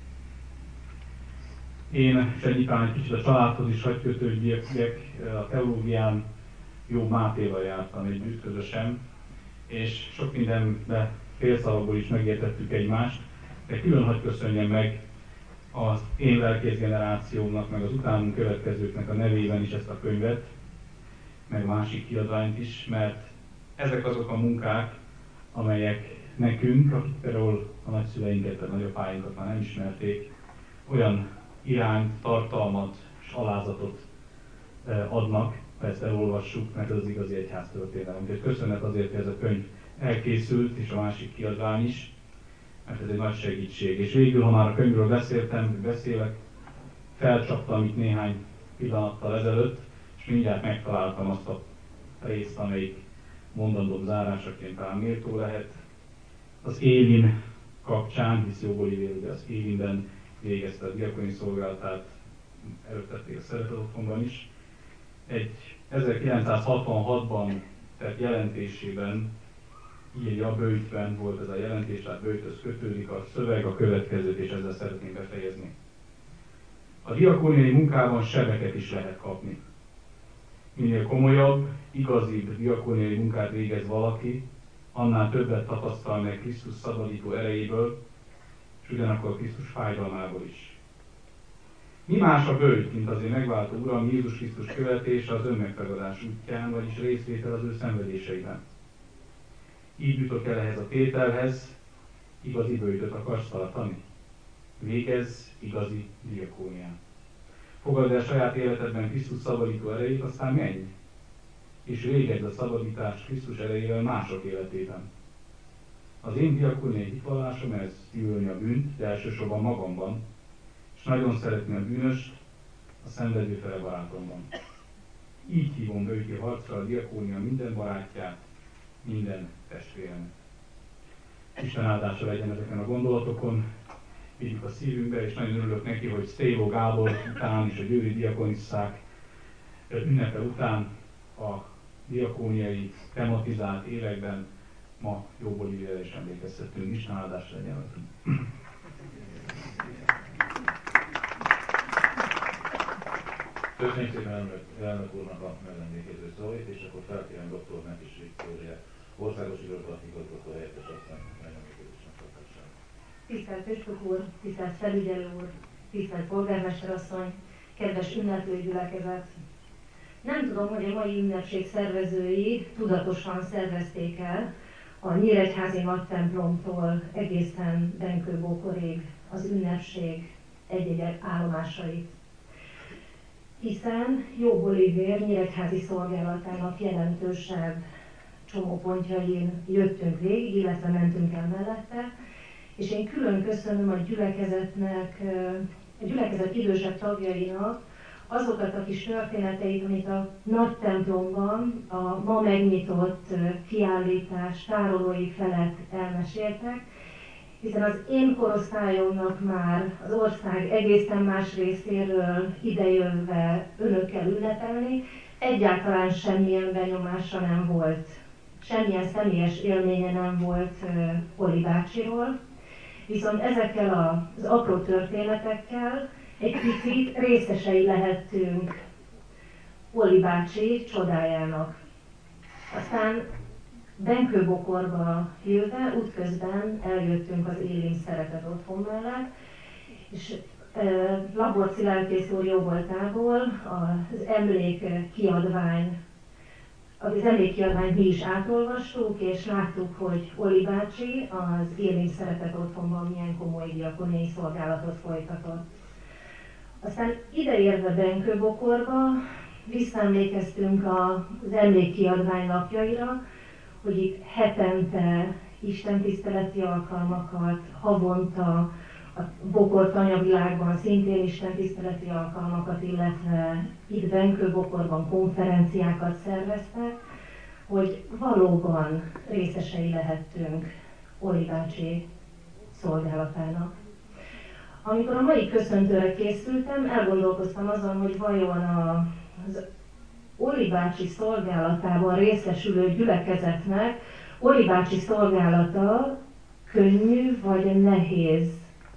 Speaker 8: Én segítően egy kicsit a családhoz is hagy kötődjek, a teológián Jobb Mátéval jártam együtt közösen, és sok mindenben félszavakból is megértettük egymást, de külön hagy köszönjem meg az én lelkész generációmnak, meg az utánunk következőknek a nevében is ezt a könyvet, meg másik kiadványt is, mert ezek azok a munkák, amelyek nekünk, akik például a nagyszüleinket, a nagyapáinkat már nem ismerték, olyan irányt, tartalmat és alázatot adnak, ha ezt elolvassuk, mert ez az igazi egyház történelem. Úgyhogy köszönet azért, hogy ez a könyv elkészült, és a másik kiadvány is, mert ez egy nagy segítség. És végül, ha már a könyvről beszéltem, beszélek, felcsaptam itt néhány pillanattal ezelőtt, és mindjárt megtaláltam azt a részt, amelyik mondandóm zárásaként talán méltó lehet. Az Élin kapcsán, hisz Jobb Oliver ugye az Élinben végezte a diakóniai szolgálatát, előttették a Szeretet Otthonban is. Egy ezerkilencszázhatvanhatban tett jelentésében írja, Böjtben volt ez a jelentés, tehát Böjthöz kötődik a szöveg, a következőt, és ezzel szeretném befejezni. A diakóniai munkában sebeket is lehet kapni. Minél komolyabb, igazibb diakóniai munkát végez valaki, annál többet tapasztal meg Krisztus szabadító erejéből, és ugyanakkor Krisztus fájdalmából is. Mi más a böjt, mint az én megváltó Uram Jézus Krisztus követése az önmegtagadás útján, vagyis részvétel az ő szenvedéseiben. Így jutok el ehhez a tételhez, igazi böjtöt akarsz tartani? Végezz igazi diakóniát. Fogadd el saját életedben Krisztus szabadító erejét, aztán menj, és végezd a szabadítást Krisztus erejével mások életében. Az én diakóniai hitvallásom ez gyűlölni a bűnt, de elsősorban magamban, és nagyon szeretni a bűnöst, a szenvedőfele barátomban. Így hívom böjti harcra a diakónia minden barátját, minden testvéremet. Isten áldása legyen ezeken a gondolatokon, vigyük a szívünkbe, és nagyon örülök neki, hogy Sztévó Gábor után és a győri diakonisszák ünnepe után a diakóniai tematizált években ma Jobb Olivérre is emlékeztetünk. Isten áldásra legyen velünk.
Speaker 1: Köszönjük szépen elnök úrnak a megemlékező szavait, és akkor felkérem doktor Nemes Viktória, országos igazgató helyettes asszony megemlékezésnek tartására.
Speaker 9: Tisztelt Püspök úr, tisztelt felügyelő úr, tisztelt polgármester asszony, kedves ünneplő gyülekezet! Nem tudom, hogy a mai ünnepség szervezői tudatosan szervezték el a Nyíregyházi Nagytemplomtól egészen Benkő-Bókorig az ünnepség egy-egy állomásait. Hiszen Jobb Olivér Nyíregyházi szolgálatának jelentősebb csomópontjain jöttünk végig, illetve mentünk el mellette, és én külön köszönöm a gyülekezetnek, a gyülekezet idősebb tagjainak azokat a kis történeteit, amit a nagy templomban a ma megnyitott kiállítás tárolói felett elmeséltek, hiszen az én korosztályomnak már az ország egészen más részéről idejönve önökkel ünnepelni, egyáltalán semmilyen benyomása nem volt, semmilyen személyes élménye nem volt Oli bácsiról, viszont ezekkel az apró történetekkel egy picit részesei lehettünk Oli bácsi csodájának. Aztán Benkő-Bokorba jöve útközben eljöttünk az Élim Szeretet Otthon mellett, és e, Laborci lelkész úr jó voltából az emlék kiadvány, az emlékkiadványt mi is átolvastuk, és láttuk, hogy Oli bácsi az Élim Szeretet Otthonban milyen komoly diakóniai szolgálatot folytatott. Aztán ideérve Benkő-Bokorba visszaemlékeztünk az emlékkiadvány napjaira, hogy itt hetente istentiszteleti alkalmakat, havonta a Bokor tanyavilágban szintén istentiszteleti alkalmakat, illetve itt Benkő-Bokorban konferenciákat szerveztek, hogy valóban részesei lehettünk Oli bácsi szolgálatának. Amikor a mai köszöntőre készültem, elgondolkoztam azon, hogy vajon az Oli bácsi szolgálatában részesülő gyülekezetnek Oli bácsi szolgálata könnyű vagy nehéz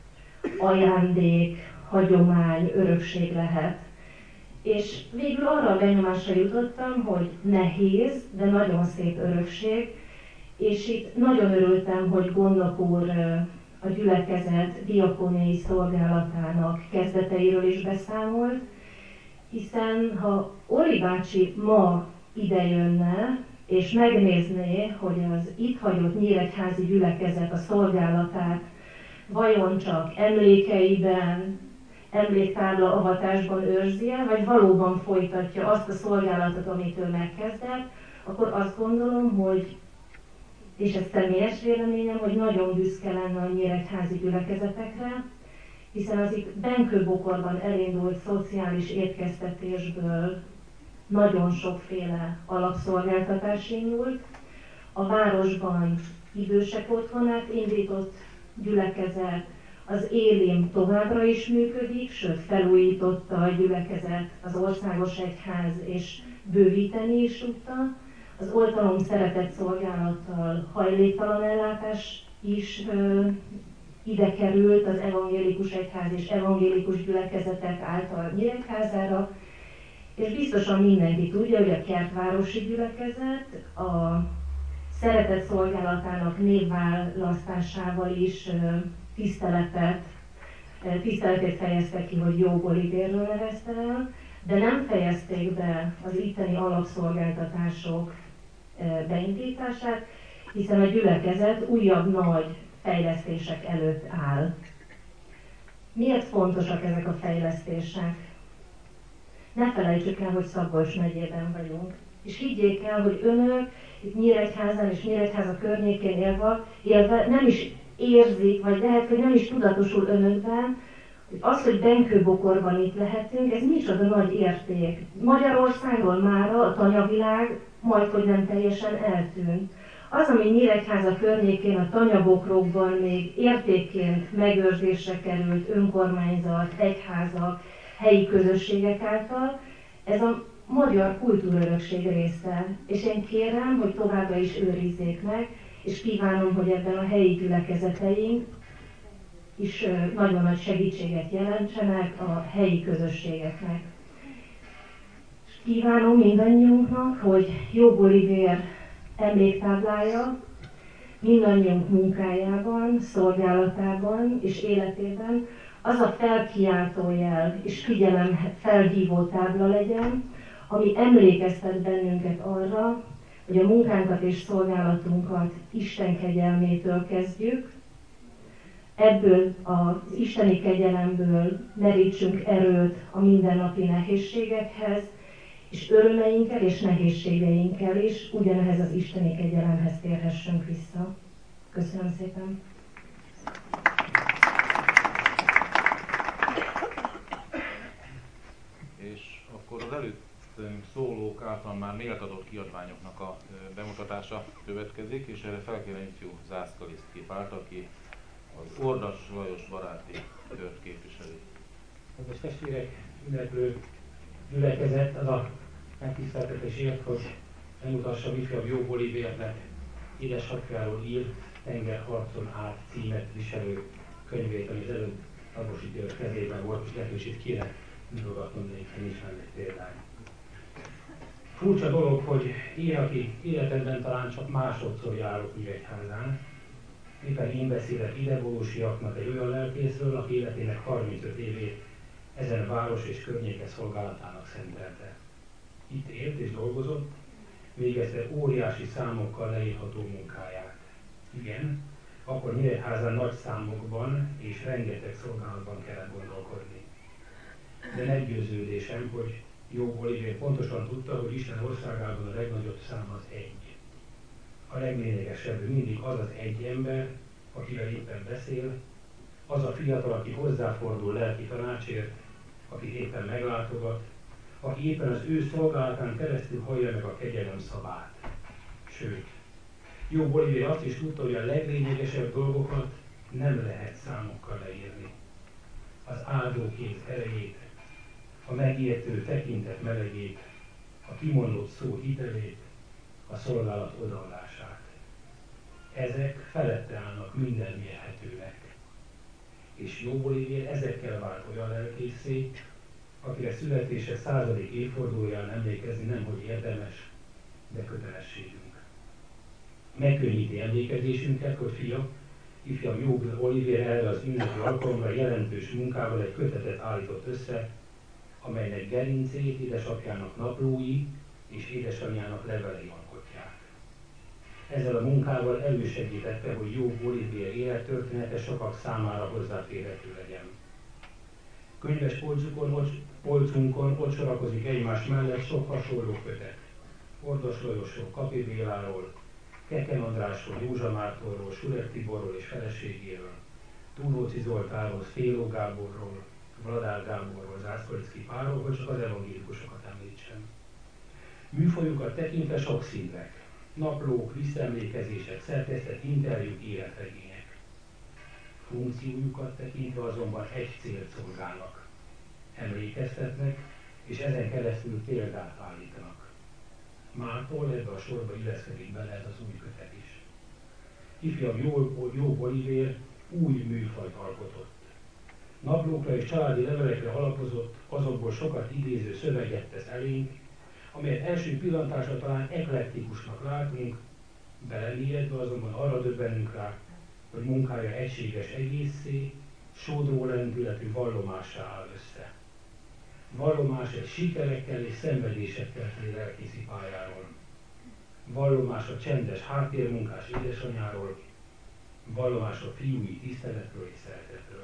Speaker 9: ajándék, hagyomány, örökség lehet. És végül arra a benyomásra jutottam, hogy nehéz, de nagyon szép örökség, és itt nagyon örültem, hogy Gondok úr a gyülekezet diakóniai szolgálatának kezdeteiről is beszámolt, hiszen ha Oli bácsi ma idejönne, és megnézné, hogy az itt hagyott nyíregyházi gyülekezet a szolgálatát vajon csak emlékeiben, emléktábla avatásban őrzi-e, vagy valóban folytatja azt a szolgálatot, amit ő megkezdett, akkor azt gondolom, hogy, és ez személyes véleményem, hogy nagyon büszke lenne a nyíregyházi gyülekezetekre, hiszen az itt Benkő-Bokorban elindult szociális étkeztetésből nagyon sokféle alapszolgáltatás indult. A városban idősek otthonát indított gyülekezet, Az Élim továbbra is működik, sőt felújította a gyülekezet, az országos egyház, és bővíteni is tudta. Az oltalom szeretett szolgálattal hajléktalan ellátás is ö, ide került az evangélikus egyház és evangélikus gyülekezetek által Nyíregyházára, és biztosan mindenki tudja, hogy a kertvárosi gyülekezet a szeretett szolgálatának névválasztásával is ö, tiszteletet, tiszteletét fejezte ki, hogy Jobb Olivérről nevezte el, de nem fejezték be az itteni alapszolgáltatások beindítását, hiszen a gyülekezet újabb nagy fejlesztések előtt áll. Miért fontosak ezek a fejlesztések? Ne felejtsük el, hogy Szabolcs megyében vagyunk. És higgyék el, hogy önök itt Nyíregyházán és Nyíregyháza környékén élve, élve nem is érzik, vagy lehet, hogy nem is tudatosul önökben, hogy az, hogy Benkőbokorban itt lehetünk, ez micsoda nagy érték. Magyarországról mára a tanyavilág majdhogy nem teljesen eltűnt. Az, ami Nyíregyháza környékén a tanyabokrokban még értékként megőrzésre került önkormányzat, egyházak, helyi közösségek által, ez a magyar kultúrörökség része. És én kérem, hogy továbbra is őrizzék meg, és kívánom, hogy ebben a helyi gyülekezeteink is nagyon nagy segítséget jelentsenek a helyi közösségeknek. És kívánom mindannyiunknak, hogy Jobb Olivér emléktáblája mindannyiunk munkájában, szolgálatában és életében az a felkiáltójel és figyelem felhívó tábla legyen, ami emlékeztet bennünket arra, hogy a munkánkat és szolgálatunkat Isten kegyelmétől kezdjük, ebből az isteni kegyelemből merítsünk erőt a mindennapi nehézségekhez, és örömeinkkel és nehézségeinkkel is ugyanehhez az isteni kegyelemhez térhessünk vissza. Köszönöm szépen!
Speaker 1: És akkor az előtt szólók által már méltatott kiadványoknak a bemutatása következik, és erre felkérem ifjú Zászka Lisztki Pált, aki az Ordas Lajos baráti kört képviseli.
Speaker 5: Kedves testvérek, ünneplő gyülekezet, az a megtiszteltetésért, hogy megmutassam ifjabb Jobb Olivérnek édesapjáról írt Tengerharcon át címet viselő könyvét, ami az előbb Tabosi György kezében volt, és lehet, hogy itt kéne mutogatnom, de itt nincs meg egy példány. Furcsa dolog, hogy én, aki életemben talán csak másodszor járok Nyíregyházán, éppen én beszélek idebolósiaknak egy olyan lelkészről, aki életének harmincöt évét ezen a város és környéke szolgálatának szentelte. Itt élt és dolgozott, végezte óriási számokkal leírható munkáját. Igen, akkor Nyíregyházán nagy számokban és rengeteg szolgálatban kellett gondolkodni. De meggyőződésem, hogy Jobb Olivér pontosan tudta, hogy Isten országában a legnagyobb szám az egy. A leglényegesebb mindig az az egy ember, akivel éppen beszél, az a fiatal, aki hozzáfordul lelki tanácsért, aki éppen meglátogat, aki éppen az ő szolgálatán keresztül hallja meg a kegyelem szavát. Sőt, Jobb Olivér azt is tudta, hogy a leglényegesebb dolgokat nem lehet számokkal leírni. Az áldó kéz erejét, a megértő tekintet melegét, a kimondott szó hitelét, a szolgálat odaadását. Ezek felette állnak minden mérhetőnek. És Jobb Olivér ezekkel vált olyan lelkészé, akire születése századik évfordulóján emlékezni nemhogy érdemes, de kötelességünk. Megkönnyíti emlékezésünket, hogy fia, ifjabb Jobb Olivér erre az ünnepi alkalomra jelentős munkával egy kötetet állított össze, amelynek gerincét édesapjának naplói és édesanyjának levelei alkotják. Ezzel a munkával elősegítette, hogy Jobb Olivér élettörténete sokak számára hozzáférhető legyen. Könyves polcukon, ocs, polcunkon ott sorakozik egymás mellett sok hasonló kötet. Ordas Lajosról, Kapi Béláról, Keken Andrásról, Józsa Mártonról, Surer Tiborról és feleségéről, Túróci Zoltánról, Féló Gáborról, Vladár Gáborról, Zászka Lisztki Pálról, hogy csak az evangélikusokat említsem. Műfajukat tekintve sokszínűek, naplók, visszaemlékezések, szerkesztett interjúk, életregények.
Speaker 10: funkciójukat tekintve azonban egy célt szolgálnak. Emlékeztetnek, és ezen keresztül példát állítanak. Mától ebbe a sorba illeszkedik bele ez az új kötet is. Ifjabb Jó, Jó Olivér új műfajt alkotott. Naplókra és családi levelekre alapozott, azokból sokat idéző szöveget tesz elénk, amelyet első pillantásra talán eklektikusnak látnunk, belemélyedve azonban arra döbbenünk rá, hogy munkája egységes egészé, sódró lendületű vallomássá áll össze. Vallomás egy sikerekkel és szenvedésekkel teli lelkészi pályáról. Vallomás a csendes háttérmunkás édesanyáról, vallomás a fiúi tiszteletről és szeretetről.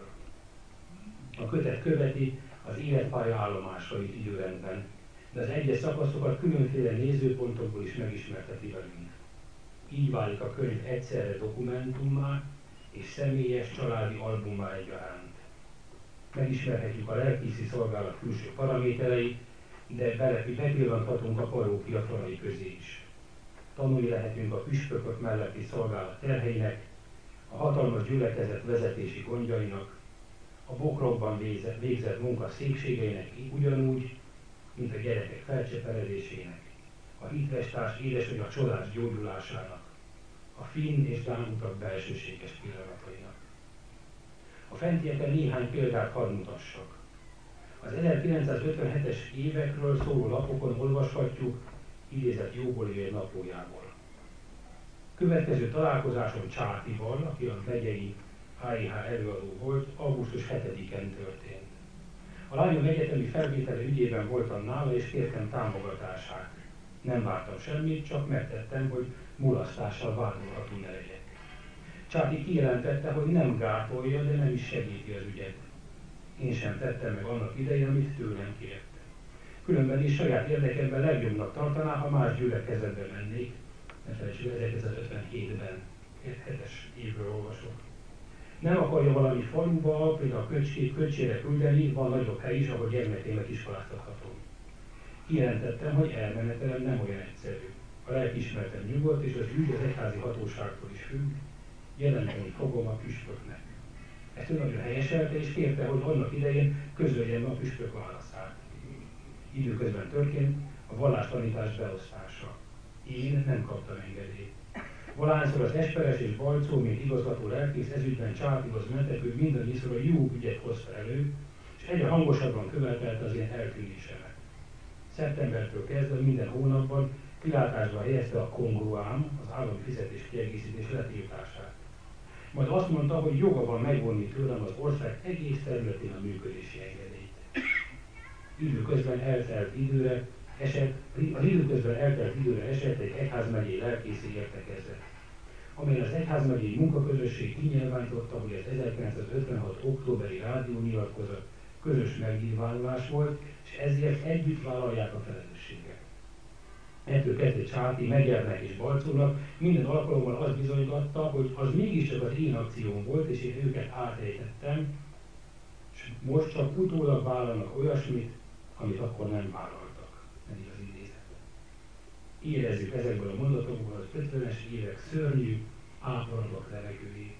Speaker 10: A kötet követi az életpálya állomásait időrendben, de az egyes szakaszokat különféle nézőpontokból is megismerteti velünk. Így válik a könyv egyszerre dokumentummá és személyes családi albummá egyaránt. Megismerhetjük a lelkészi szolgálat külső paramétereit, de bepillanthatunk a parókia falai közé is. Tanulni lehetünk a püspökök melletti szolgálat terheinek, a hatalmas gyülekezet vezetési gondjainak, a bokrokban végzett, végzett munka szépségeinek ugyanúgy, mint a gyerekek felcseperedésének, a hitvestárs édesanyja csodás gyógyulásának, a finn és dán utak belsőséges pillanatainak. A fentieken néhány példát hadd mutassak. Az ezerkilencszázötvenhetes évekről szóló lapokon olvashatjuk, idézett Jó Olivér naplójából. Következő találkozáson Csátival, aki a megyei há i há előadó volt, augusztus hetedikén történt. A lányom egyetemi felvétele ügyében voltam nála, és kértem támogatását. Nem vártam semmit, csak megtettem, hogy mulasztással vádolható ne legyek. Csáti kijelentette, hogy nem gátolja, de nem is segíti az ügyet. Én sem tettem meg annak idején, amit tőlem kért. Különben is saját érdekemben legjobbnak tartaná, ha más gyülekezetbe mennék, ne felejtsük, ezerkilencszázötvenhétben, hetes évről olvasok. Nem akarja valami faluba, például a köcsét köcsére küldeni, van nagyobb hely is, ahol gyermekémet iskoláztathatom. Kijelentettem, hogy elmenetelem nem olyan egyszerű. A lelkiismeretem nyugodt, és az ügy az egyházi hatóságtól is függ, jelenteni fogom a püspöknek. Ezt ő nagyon helyeselte, és kérte, hogy annak idején közöljem a püspök válaszát. Időközben történt a vallástanítás beosztása. Én nem kaptam engedélyt. Valahányszor az Esperes és Balcó, mint igazgató lelkész ezügyben Csátihoz mentek, ő mindannyiszor a jó ügyet hozta elő, és egyre hangosabban követelte az én eltűnésemet. Szeptembertől kezdve minden hónapban kilátásba helyezte a kongruám, az állami fizetés kiegészítés letiltását. Majd azt mondta, hogy joga van megvonni tőlem az ország egész területén a működési engedélyt. Időközben eltelt időre esett, az időközben eltelt időre esett egy egyházmegyei lelkészi értekezlet, amelyen az egyházmegyei munkaközösség kinyilvánította, hogy az ezerkilencszázötvenhat októberi rádiónyilatkozat közös megnyilvánulás volt, és ezért együtt vállalják a felelősséget. Ettől kezdve Csáti Megyernek és Balcónak minden alkalommal azt bizonygatta, hogy az mégiscsak az én akcióm volt, és én őket átejtettem, és most csak utólag vállalnak olyasmit, amit akkor nem vállaltak. Ez így az idézet. Érezzük ezekből a mondatokból az ötvenes évek szörnyű, ápolagok levegőjét.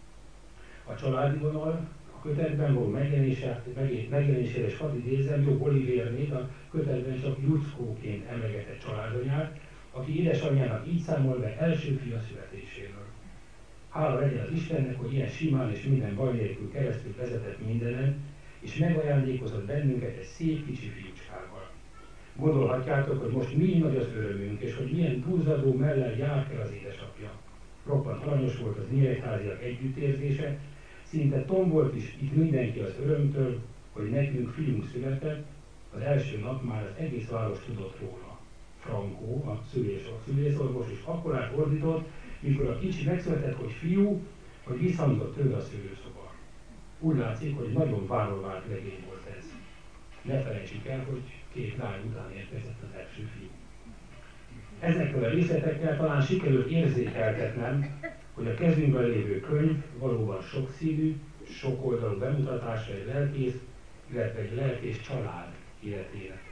Speaker 10: A családi vonal a kötetben való megjelenésére is hadd idézem, Jó Olivér még a kötetben csak Juckóként emlegetett családanyát, aki édesanyjának így számol be első fia születéséről. Hála legyen az Istennek, hogy ilyen simán és minden baj nélkül keresztül vezetett mindenen, és megajándékozott bennünket egy szép kicsi fiúcskával. Gondolhatjátok, hogy most mi nagy az örömünk, és hogy milyen túlzadó mellel járt el az édesapja. Roppant aranyos volt az nyíregyháziak együttérzése, szinte tombolt is itt mindenki az örömtől, hogy nekünk fiunk született, az első nap már az egész város tudott róla. Frankó, a szülészorvos is akkorát ordított, mikor a kicsi megszületett, hogy fiú, hogy visszhangzott tőle a szülőszoba. Úgy látszik, hogy nagyon váról vált legény volt ez. Ne felejtsük el, hogy két lány után érkezett az első fiú. Ezekkel a részletekkel talán sikerült érzékeltetnem, hogy a kezünkben lévő könyv valóban sokszínű, sokoldalú bemutatása egy lelkész, illetve egy lelkész család életének.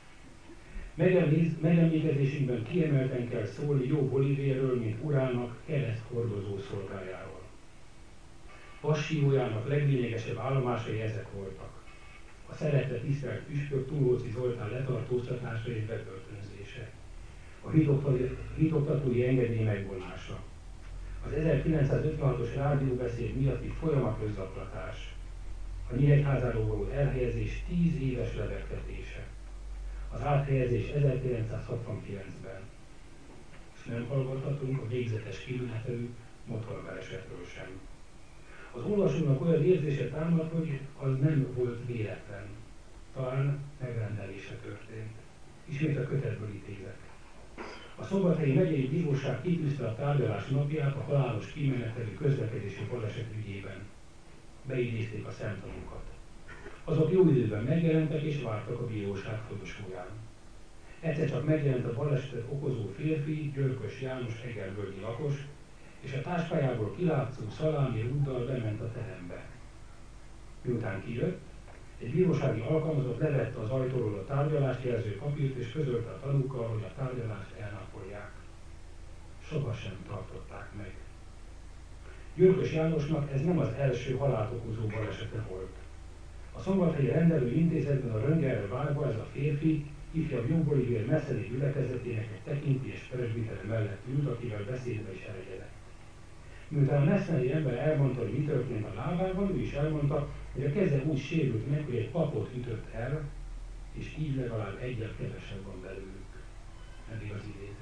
Speaker 10: Megemlékezésünkben kiemelten kell szólni Jó Olivérről, mint urának kereszt hordozó szolgájáról. Passíójának leglényegesebb állomásai ezek voltak. A szeretve tisztelt püspök Túróczi Zoltán letartóztatása és bebörtönzése. A hitoktatói engedély megvonása. Az ezerkilencszázötvenhatos rádióbeszéd miatti folyamatos zaklatás. A Nyíregyházáról való elhelyezés tíz éves lebegtetése. Az áthelyezés ezerkilencszázhatvankilencben. És nem hallgathatunk a végzetes kiünetelő motorbalesetről sem. Az olvasónak olyan érzése támad, hogy az nem volt véletlen. Talán megrendelése történt. Ismét a kötetből idézek. A Szombathelyi Megyei Bíróság kitűzte a tárgyalás napját a halálos kimenetelű közlekedési baleset ügyében. Beidézték a szemtanúkat. Azok jó időben megjelentek és vártak a bíróság folyosóján. Egyszer csak megjelent a balesetet okozó férfi, Györkös János egervölgyi lakos, és a táskájából kilátszó szalámi rúddal bement a terembe. Miután kijött, egy bírósági alkalmazott levette az ajtóról a tárgyalást jelző papírt, és közölte a tanúkkal, hogy a tárgyalást elnapolják. Sohasem tartották meg. Györkös Jánosnak ez nem az első halált okozó balesete volt. A szombathelyi rendelő intézetben a röngelre várva ez a férfi, ifjabb Jóbolivér messzelék gyülekezetének egy tekintélyes presbitere mellett ült, akivel beszédbe is elegyedett. Miután a messzenei ember elmondta, hogy mi történt a lábával, ő is elmondta, hogy a keze úgy sérült meg, hogy egy papot ütött el, és így legalább egyel kevesebb van belőlük. Eddig az idézet.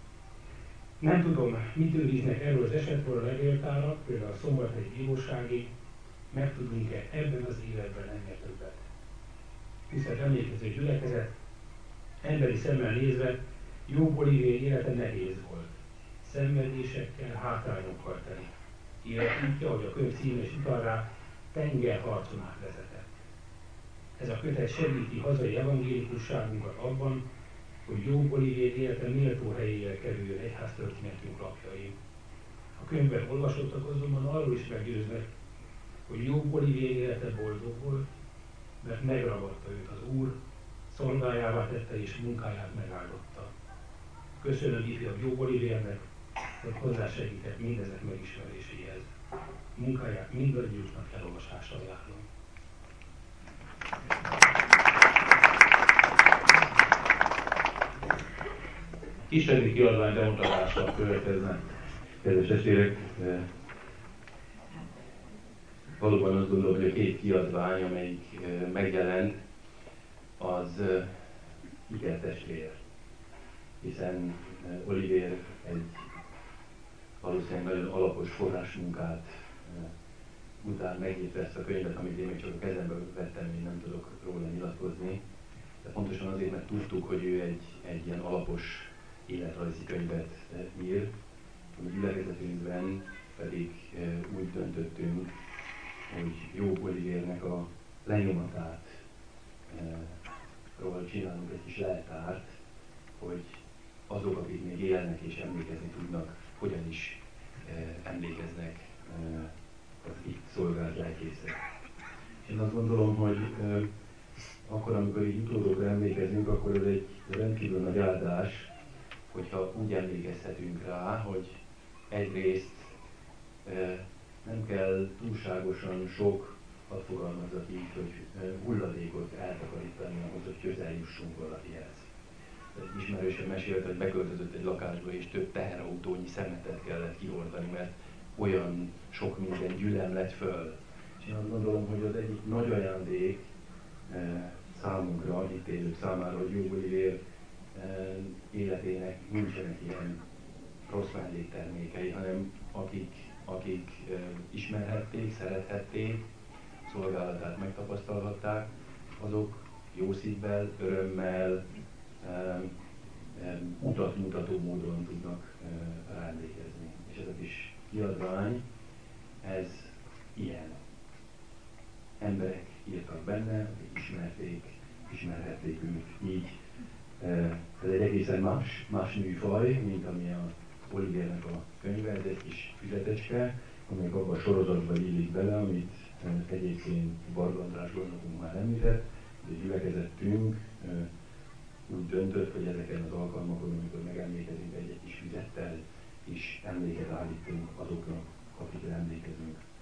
Speaker 10: Nem tudom, mit őriznek erről az esetről a levéltárak, például a szombathelyi bírósági, megtudunk-e ebben az életben ennél többet. Tisztelt emlékező gyülekezet, emberi szemmel nézve, Jóbolivér élete nehéz volt. Szenvedésekkel, hátrányokkal teli. Életútja, hogy a könyv címe is utal rá, tengerharcon át vezetett. Ez a kötet segíti hazai evangélikusságunkat abban, hogy Jóbolivér élete méltó helyére kerüljön egyháztörténetünk lapjain. A könyvben olvasottak azonban arról is meggyőznek, hogy Jóbolivér élete boldog volt, mert megragadta őt az Úr, szolgájává tette és munkáját megáldotta. Köszönöm ifjabb Jóbolivérnek, hogy hozzásegített mindezek megismeréséhez. Munkáját mindannyiuknak felolvasásra ajánlom.
Speaker 1: Kísérleti kiadvány bemutatása következne.
Speaker 2: Kedves testvérek, valóban azt gondolom, hogy a két kiadvány, amelyik megjelent, az ikertestvér, hiszen Olivér egy valószínűleg nagyon alapos forrásmunkát után megírta ezt a könyvet, amit én még csak a kezembe vettem, én nem tudok róla nyilatkozni. De pontosan azért, mert tudtuk, hogy ő egy, egy ilyen alapos életrajzi könyvet ír, a gyülekezetünkben pedig úgy döntöttünk, hogy Jóbolivérnek a lenyomatát ról csinálunk egy kis leltárt, hogy azok, akik még élnek és emlékezni tudnak, hogyan is emlékeznek az itt szolgált lelkészek. Én azt gondolom, hogy akkor, amikor így utódokra emlékezünk, akkor ez egy rendkívül nagy áldás, hogyha úgy emlékezhetünk rá, hogy egyrészt nem kell túlságosan sok, hadd fogalmazzak így, hogy hulladékot eltakarítani ahhoz, hogy közel jussunk valakihez. Egy ismerősöm mesélt, hogy beköltözött egy lakásba és több teherautónyi szemetet kellett kihordani, mert olyan sok minden gyűlem lett föl. És én azt gondolom, hogy az egyik nagy ajándék számunkra, itt élők számára, hogy Jóbolivér életének nincsenek ilyen rossz melléktermékei, hanem akik, akik ismerhették, szerethették, szolgálatát megtapasztalhatták, azok jó szívvel, örömmel, um, um, utat mutató módon tudnak uh, ráemlékezni. És ez a kis kiadvány, ez ilyen. Emberek írtak benne, akik ismerték, ismerhették őt így. Uh, ez egy egészen más, más műfaj, mint ami a Olivérnek a könyve, ez egy kis füzetecske, amelyik abban a sorozatban illik bele, amit egyébként Varga András gondnokunk már említett, hogy a gyülekezettünk úgy döntött, hogy ezeken az alkalmakon, amikor megemlékezünk egy-egy kis füzettel, is emléket állítunk azoknak, akikre emlékezünk. A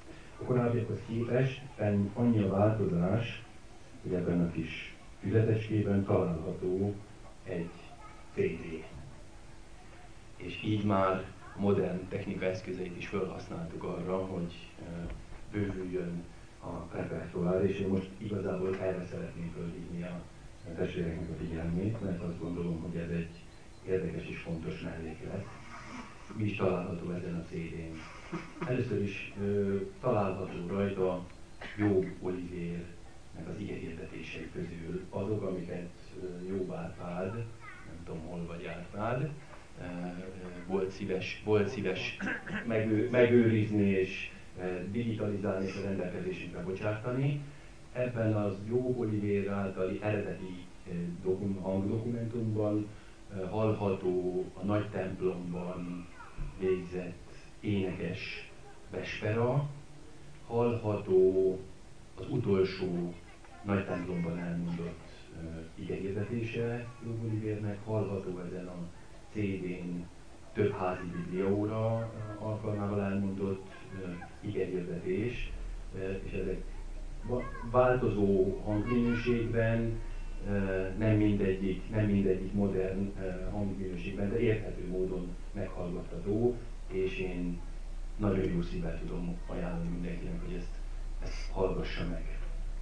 Speaker 2: korábbiakhoz képest annyi a változás, hogy ebben a kis füzetecskében található egy cé dé. És így már modern technika eszközeit is felhasználtuk arra, hogy bővüljön a repertoár, és én most igazából erre szeretném fölhívni a testvéreknek a figyelmét, mert azt gondolom, hogy ez egy érdekes és fontos melléklet. Mi is található ezen a cé dén? Először is ö, található rajta Jobb Olivérnek az igehirdetései közül azok, amiket Jobb Árpád, nem tudom hol vagy Árpád, volt szíves, volt szíves megő, megőrizni és digitalizálni és a rendelkezésünkre bocsátani. Ebben az Jobb Olivér általi eredeti dokum, hangdokumentumban hallható a nagy templomban végzett énekes vespera, hallható az utolsó nagy templomban elmondott igehirdetése Jobb Olivérnek, hallható ezen a cé dén több házi bibliaóra alkalmával elmondott igehirdetés, és ezek változó hangminőségben, nem mindegyik, nem mindegyik modern hangminőségben, de érthető módon meghallgatható, és én nagyon jó szívvel tudom ajánlani mindenkinek, hogy ezt, ezt hallgassa meg.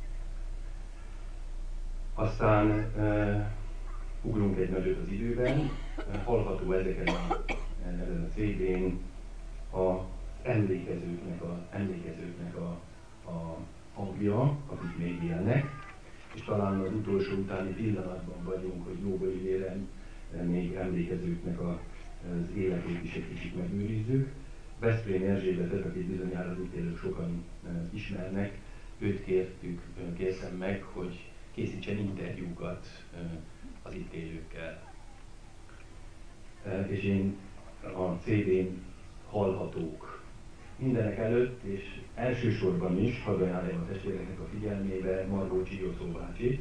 Speaker 2: Aztán uh, ugrunk egy nagyot az időben, uh, hallható ezeken a, ezen a cé dén az emlékezőknek a, emlékezőknek a, a hangja, akik még élnek, és talán az utolsó utáni pillanatban vagyunk, hogy Jobb Olivéren még emlékezőknek a, az életét is egy kicsit megőrizzük. Veszprém Erzsébetet, akit bizonyára az itt élők sokan ismernek, őt kértük, kértem meg, hogy készítsen interjúkat az itt élőkkel. És én a cé dén hallhatók. Mindenek előtt, és elsősorban is hadd ajánljam a testvéreknek a figyelmébe Margó Csigoszó bácsit,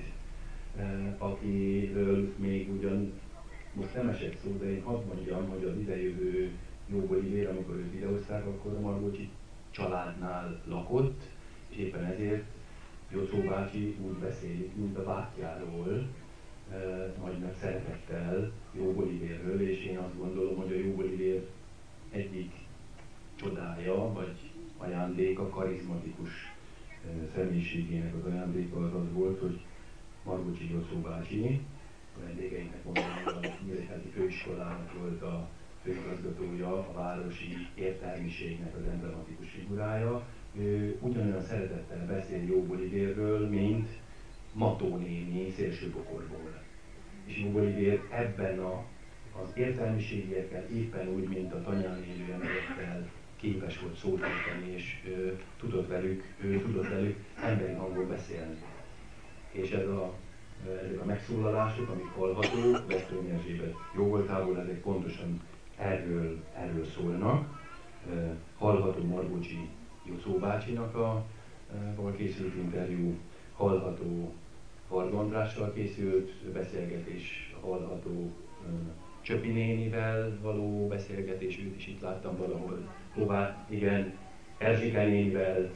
Speaker 2: akiről még ugyan most nem esett szó, de én hadd mondjam, hogy az idejövő Jobb Olivér, amikor őt idehozták, akkor a Margócsi családnál lakott, és éppen ezért Jocó bácsi úgy beszélik, mint a bátyjáról, nagy nagy szeretettel Jobb Olivérről, és én azt gondolom, hogy a Jobb Olivér egyik csodája, vagy ajándéka, karizmatikus személyiségének az ajándéka az az volt, hogy Margócsi Jocó bácsi, a vendégeinknek mondom, hogy a Nyíregyházi Főiskolának volt a főigazgatója, a városi értelmiségnek az emblematikus figurája. Ő ugyanolyan szeretettel beszél Jobb Olivérről, mint Mató néni Szélsőbokorból. És Jobb Olivér ebben a, az értelmiségiekkel éppen úgy, mint a tanyán élő emberekkel képes volt szót érteni, és ő, tudott velük, ő tudott velük emberi hangon beszélni. És ez a, ezek a megszólalások, amik hallhatók, Veszprém Erzsébet jóvoltából, ezek pontosan erről, erről szólnak. Hallható Margócsi Jocó bácsinak a, a készült interjú, hallható Varga Andrással készült beszélgetés, hallható Csöpi nénivel való beszélgetés, őt is itt láttam valahol, Kovács, igen, Erzsike nénivel,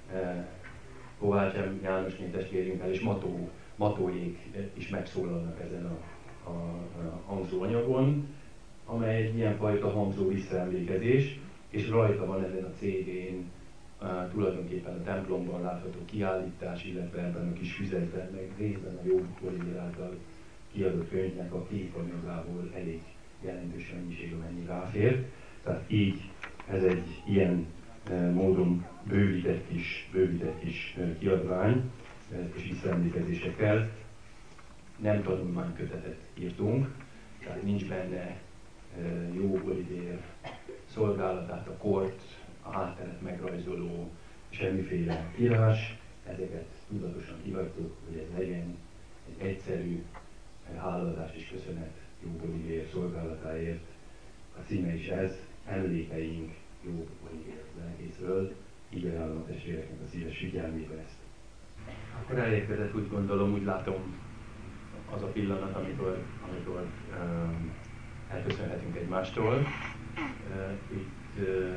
Speaker 2: Kovács János testvérünkkel és Mató, Matóék is megszólalnak ezen a, a, a hangzóanyagon, amely egy ilyenfajta hangzó visszaemlékezés, és rajta van ezen a cé dén uh, tulajdonképpen a templomban látható kiállítás, illetve ebben a kis füzetben, meg részben a Jobb Olivér által kiadott könyvnek a képanyagából elég jelentős mennyiség, amennyi ráfér. Tehát így ez egy ilyen uh, módon bővített kis, bővített kis uh, kiadvány uh, és visszaemlékezésekkel. Nem tanulmánykötetet írtunk, tehát nincs benne uh, Jobb Olivér szolgálatát, a kort, a hátteret megrajzoló semmiféle írás. Ezeket tudatosan kihagytuk, hogy ez legyen egy egyszerű hálaadás és köszönet Jobb Olivér szolgálatáért. A címe is ez, Emlékeink Jobb Olivér lelkészről. Így ajánlom a testvéreknek a szíves figyelmébe ezt. Akkor elérkezett, úgy gondolom, úgy látom, az a pillanat, amikor, amikor um, elköszönhetünk egymástól. Uh, itt uh,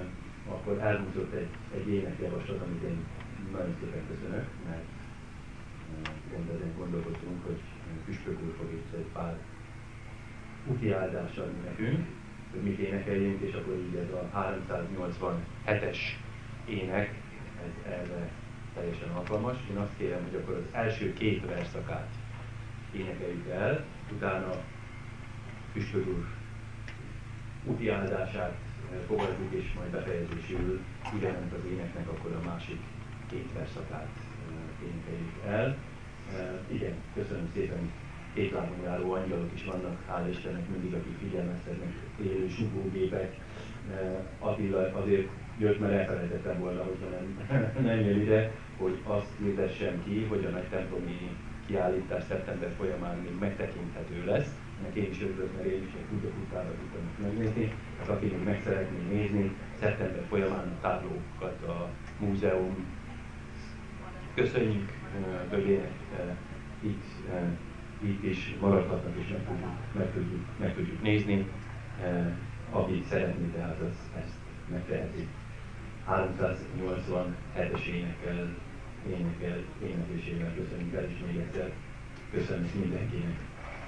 Speaker 2: akkor elhúzott egy, egy énekjavaslat, amit én nagyon szépen köszönök, mert pont ezen gondolkodtunk, hogy Püspök úr fog itt egy pár úti áldást adni nekünk, hogy mit énekeljünk, és akkor így ez a háromszáznyolcvanhetes ének, ez erre teljesen alkalmas. Én azt kérem, hogy akkor az első két verszakát énekeljük el, utána Püspök úr úti áldását fogadjuk, és majd befejezésül ugyanent az éneknek akkor a másik két verszakát énekeljük el. Igen, köszönöm szépen, két lábon járó angyalok is vannak, hál' Istennek mindig, akik figyelmeztetnek, élő sugógépek. Attila azért jött, mert elfelejtettem volna, hogyha nem, nem jön ide, hogy azt hirdessem ki, hogy a nagy templomi kiállítás szeptember folyamán még megtekinthető lesz. Ennek én is örülök, mert én is egy kutyafuttára tudtam megnézni. Hát aki még meg szeretné nézni, szeptember folyamán a táblókat a múzeum. Köszönjük Bögének, itt, itt is maradhatnak és meg tudjuk, meg tudjuk, meg tudjuk nézni. Aki szeretné, tehát az ezt megteheti. háromszáznyolcvanhetes énekel, énekel, éneklésével köszönjük el is még egyszer. Köszönjük mindenkinek.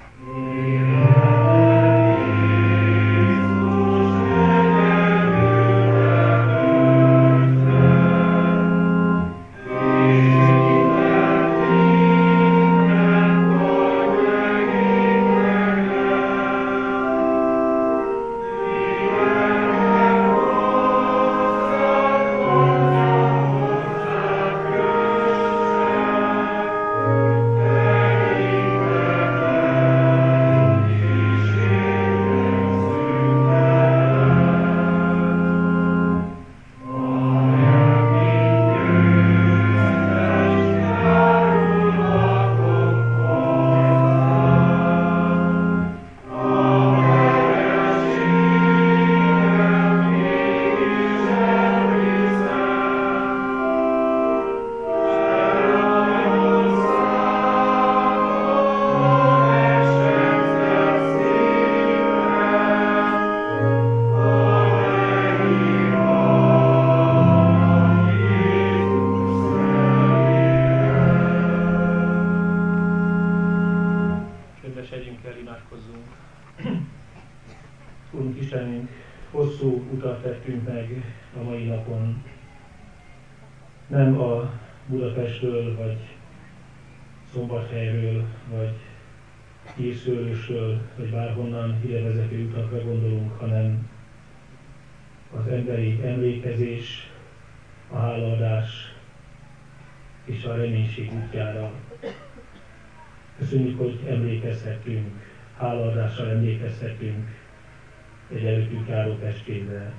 Speaker 5: Nem a Budapestről, vagy Szombathelyről, vagy Hírszőlősről, vagy bárhonnan idevezető utakra gondolunk, hanem az emberi emlékezés, a hálaadás és a reménység útjára. Köszönjük, hogy emlékezhetünk, hálaadással emlékezhetünk egy előttünk járó testvérre.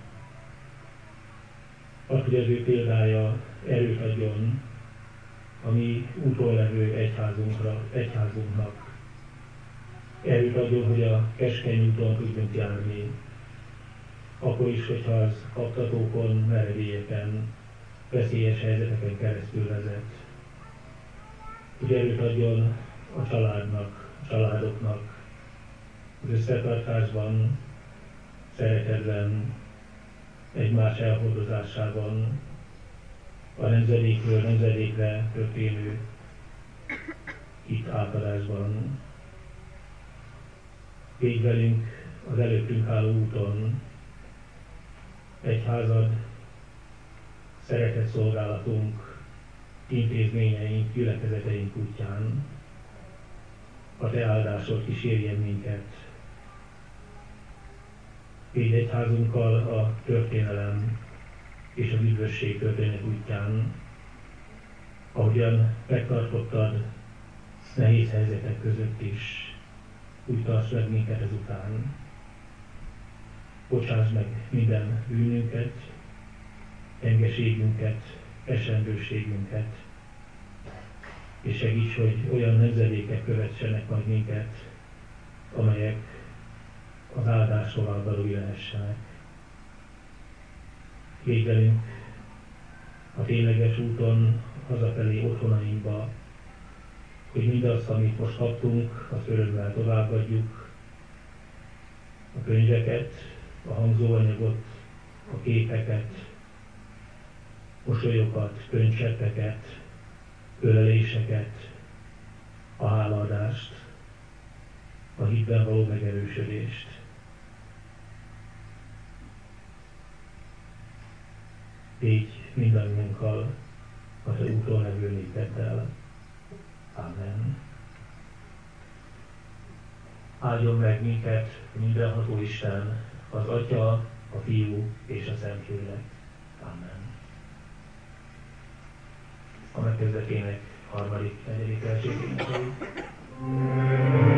Speaker 5: Azt, hogy az ő példája erőt adjon a mi úton levő egyházunkra, egyházunknak. Erőt adjon, hogy a keskeny úton tudjunk járni, akkor is, hogyha az kaptatókon, meredélyeken, veszélyes helyzeteken keresztül vezet. Hogy erőt adjon a családnak, a családoknak, az összetartásban, szeretetben, egymás elhordozásában, a nemzedékről nemzedékre történő itt átadásban. Védj velünk az előttünk álló úton, egyházad, szeretett szolgálatunk, intézményeink, gyülekezeteink útján. A te áldásod kísérjen minket. Védj egyházunkkal a történelem és az üdvösség történet útján, ahogyan megtartottad nehéz helyzetek között is, úgy tarts meg minket ezután. Bocsáss meg minden bűnünket, engeségünket, esendőségünket, és segíts, hogy olyan nemzedékek követsenek majd minket, amelyek az áldásról valói lehessenek. Légy velünk a tényleges úton hazafelé otthonainkba, hogy mindazt, amit most kaptunk, azt örömmel továbbadjuk, a könyveket, a hangzóanyagot, a képeket, mosolyokat, könycseppeket, öleléseket, a hálaadást, a hitben való megerősödést. Így mindannyiunkkal a te útról nevő népeddel. Amen. Áldjon meg minket mindenható Isten, az Atya, a Fiú és a Szentlélek. Amen. A megkezdetének harmadik, negyedik versétének.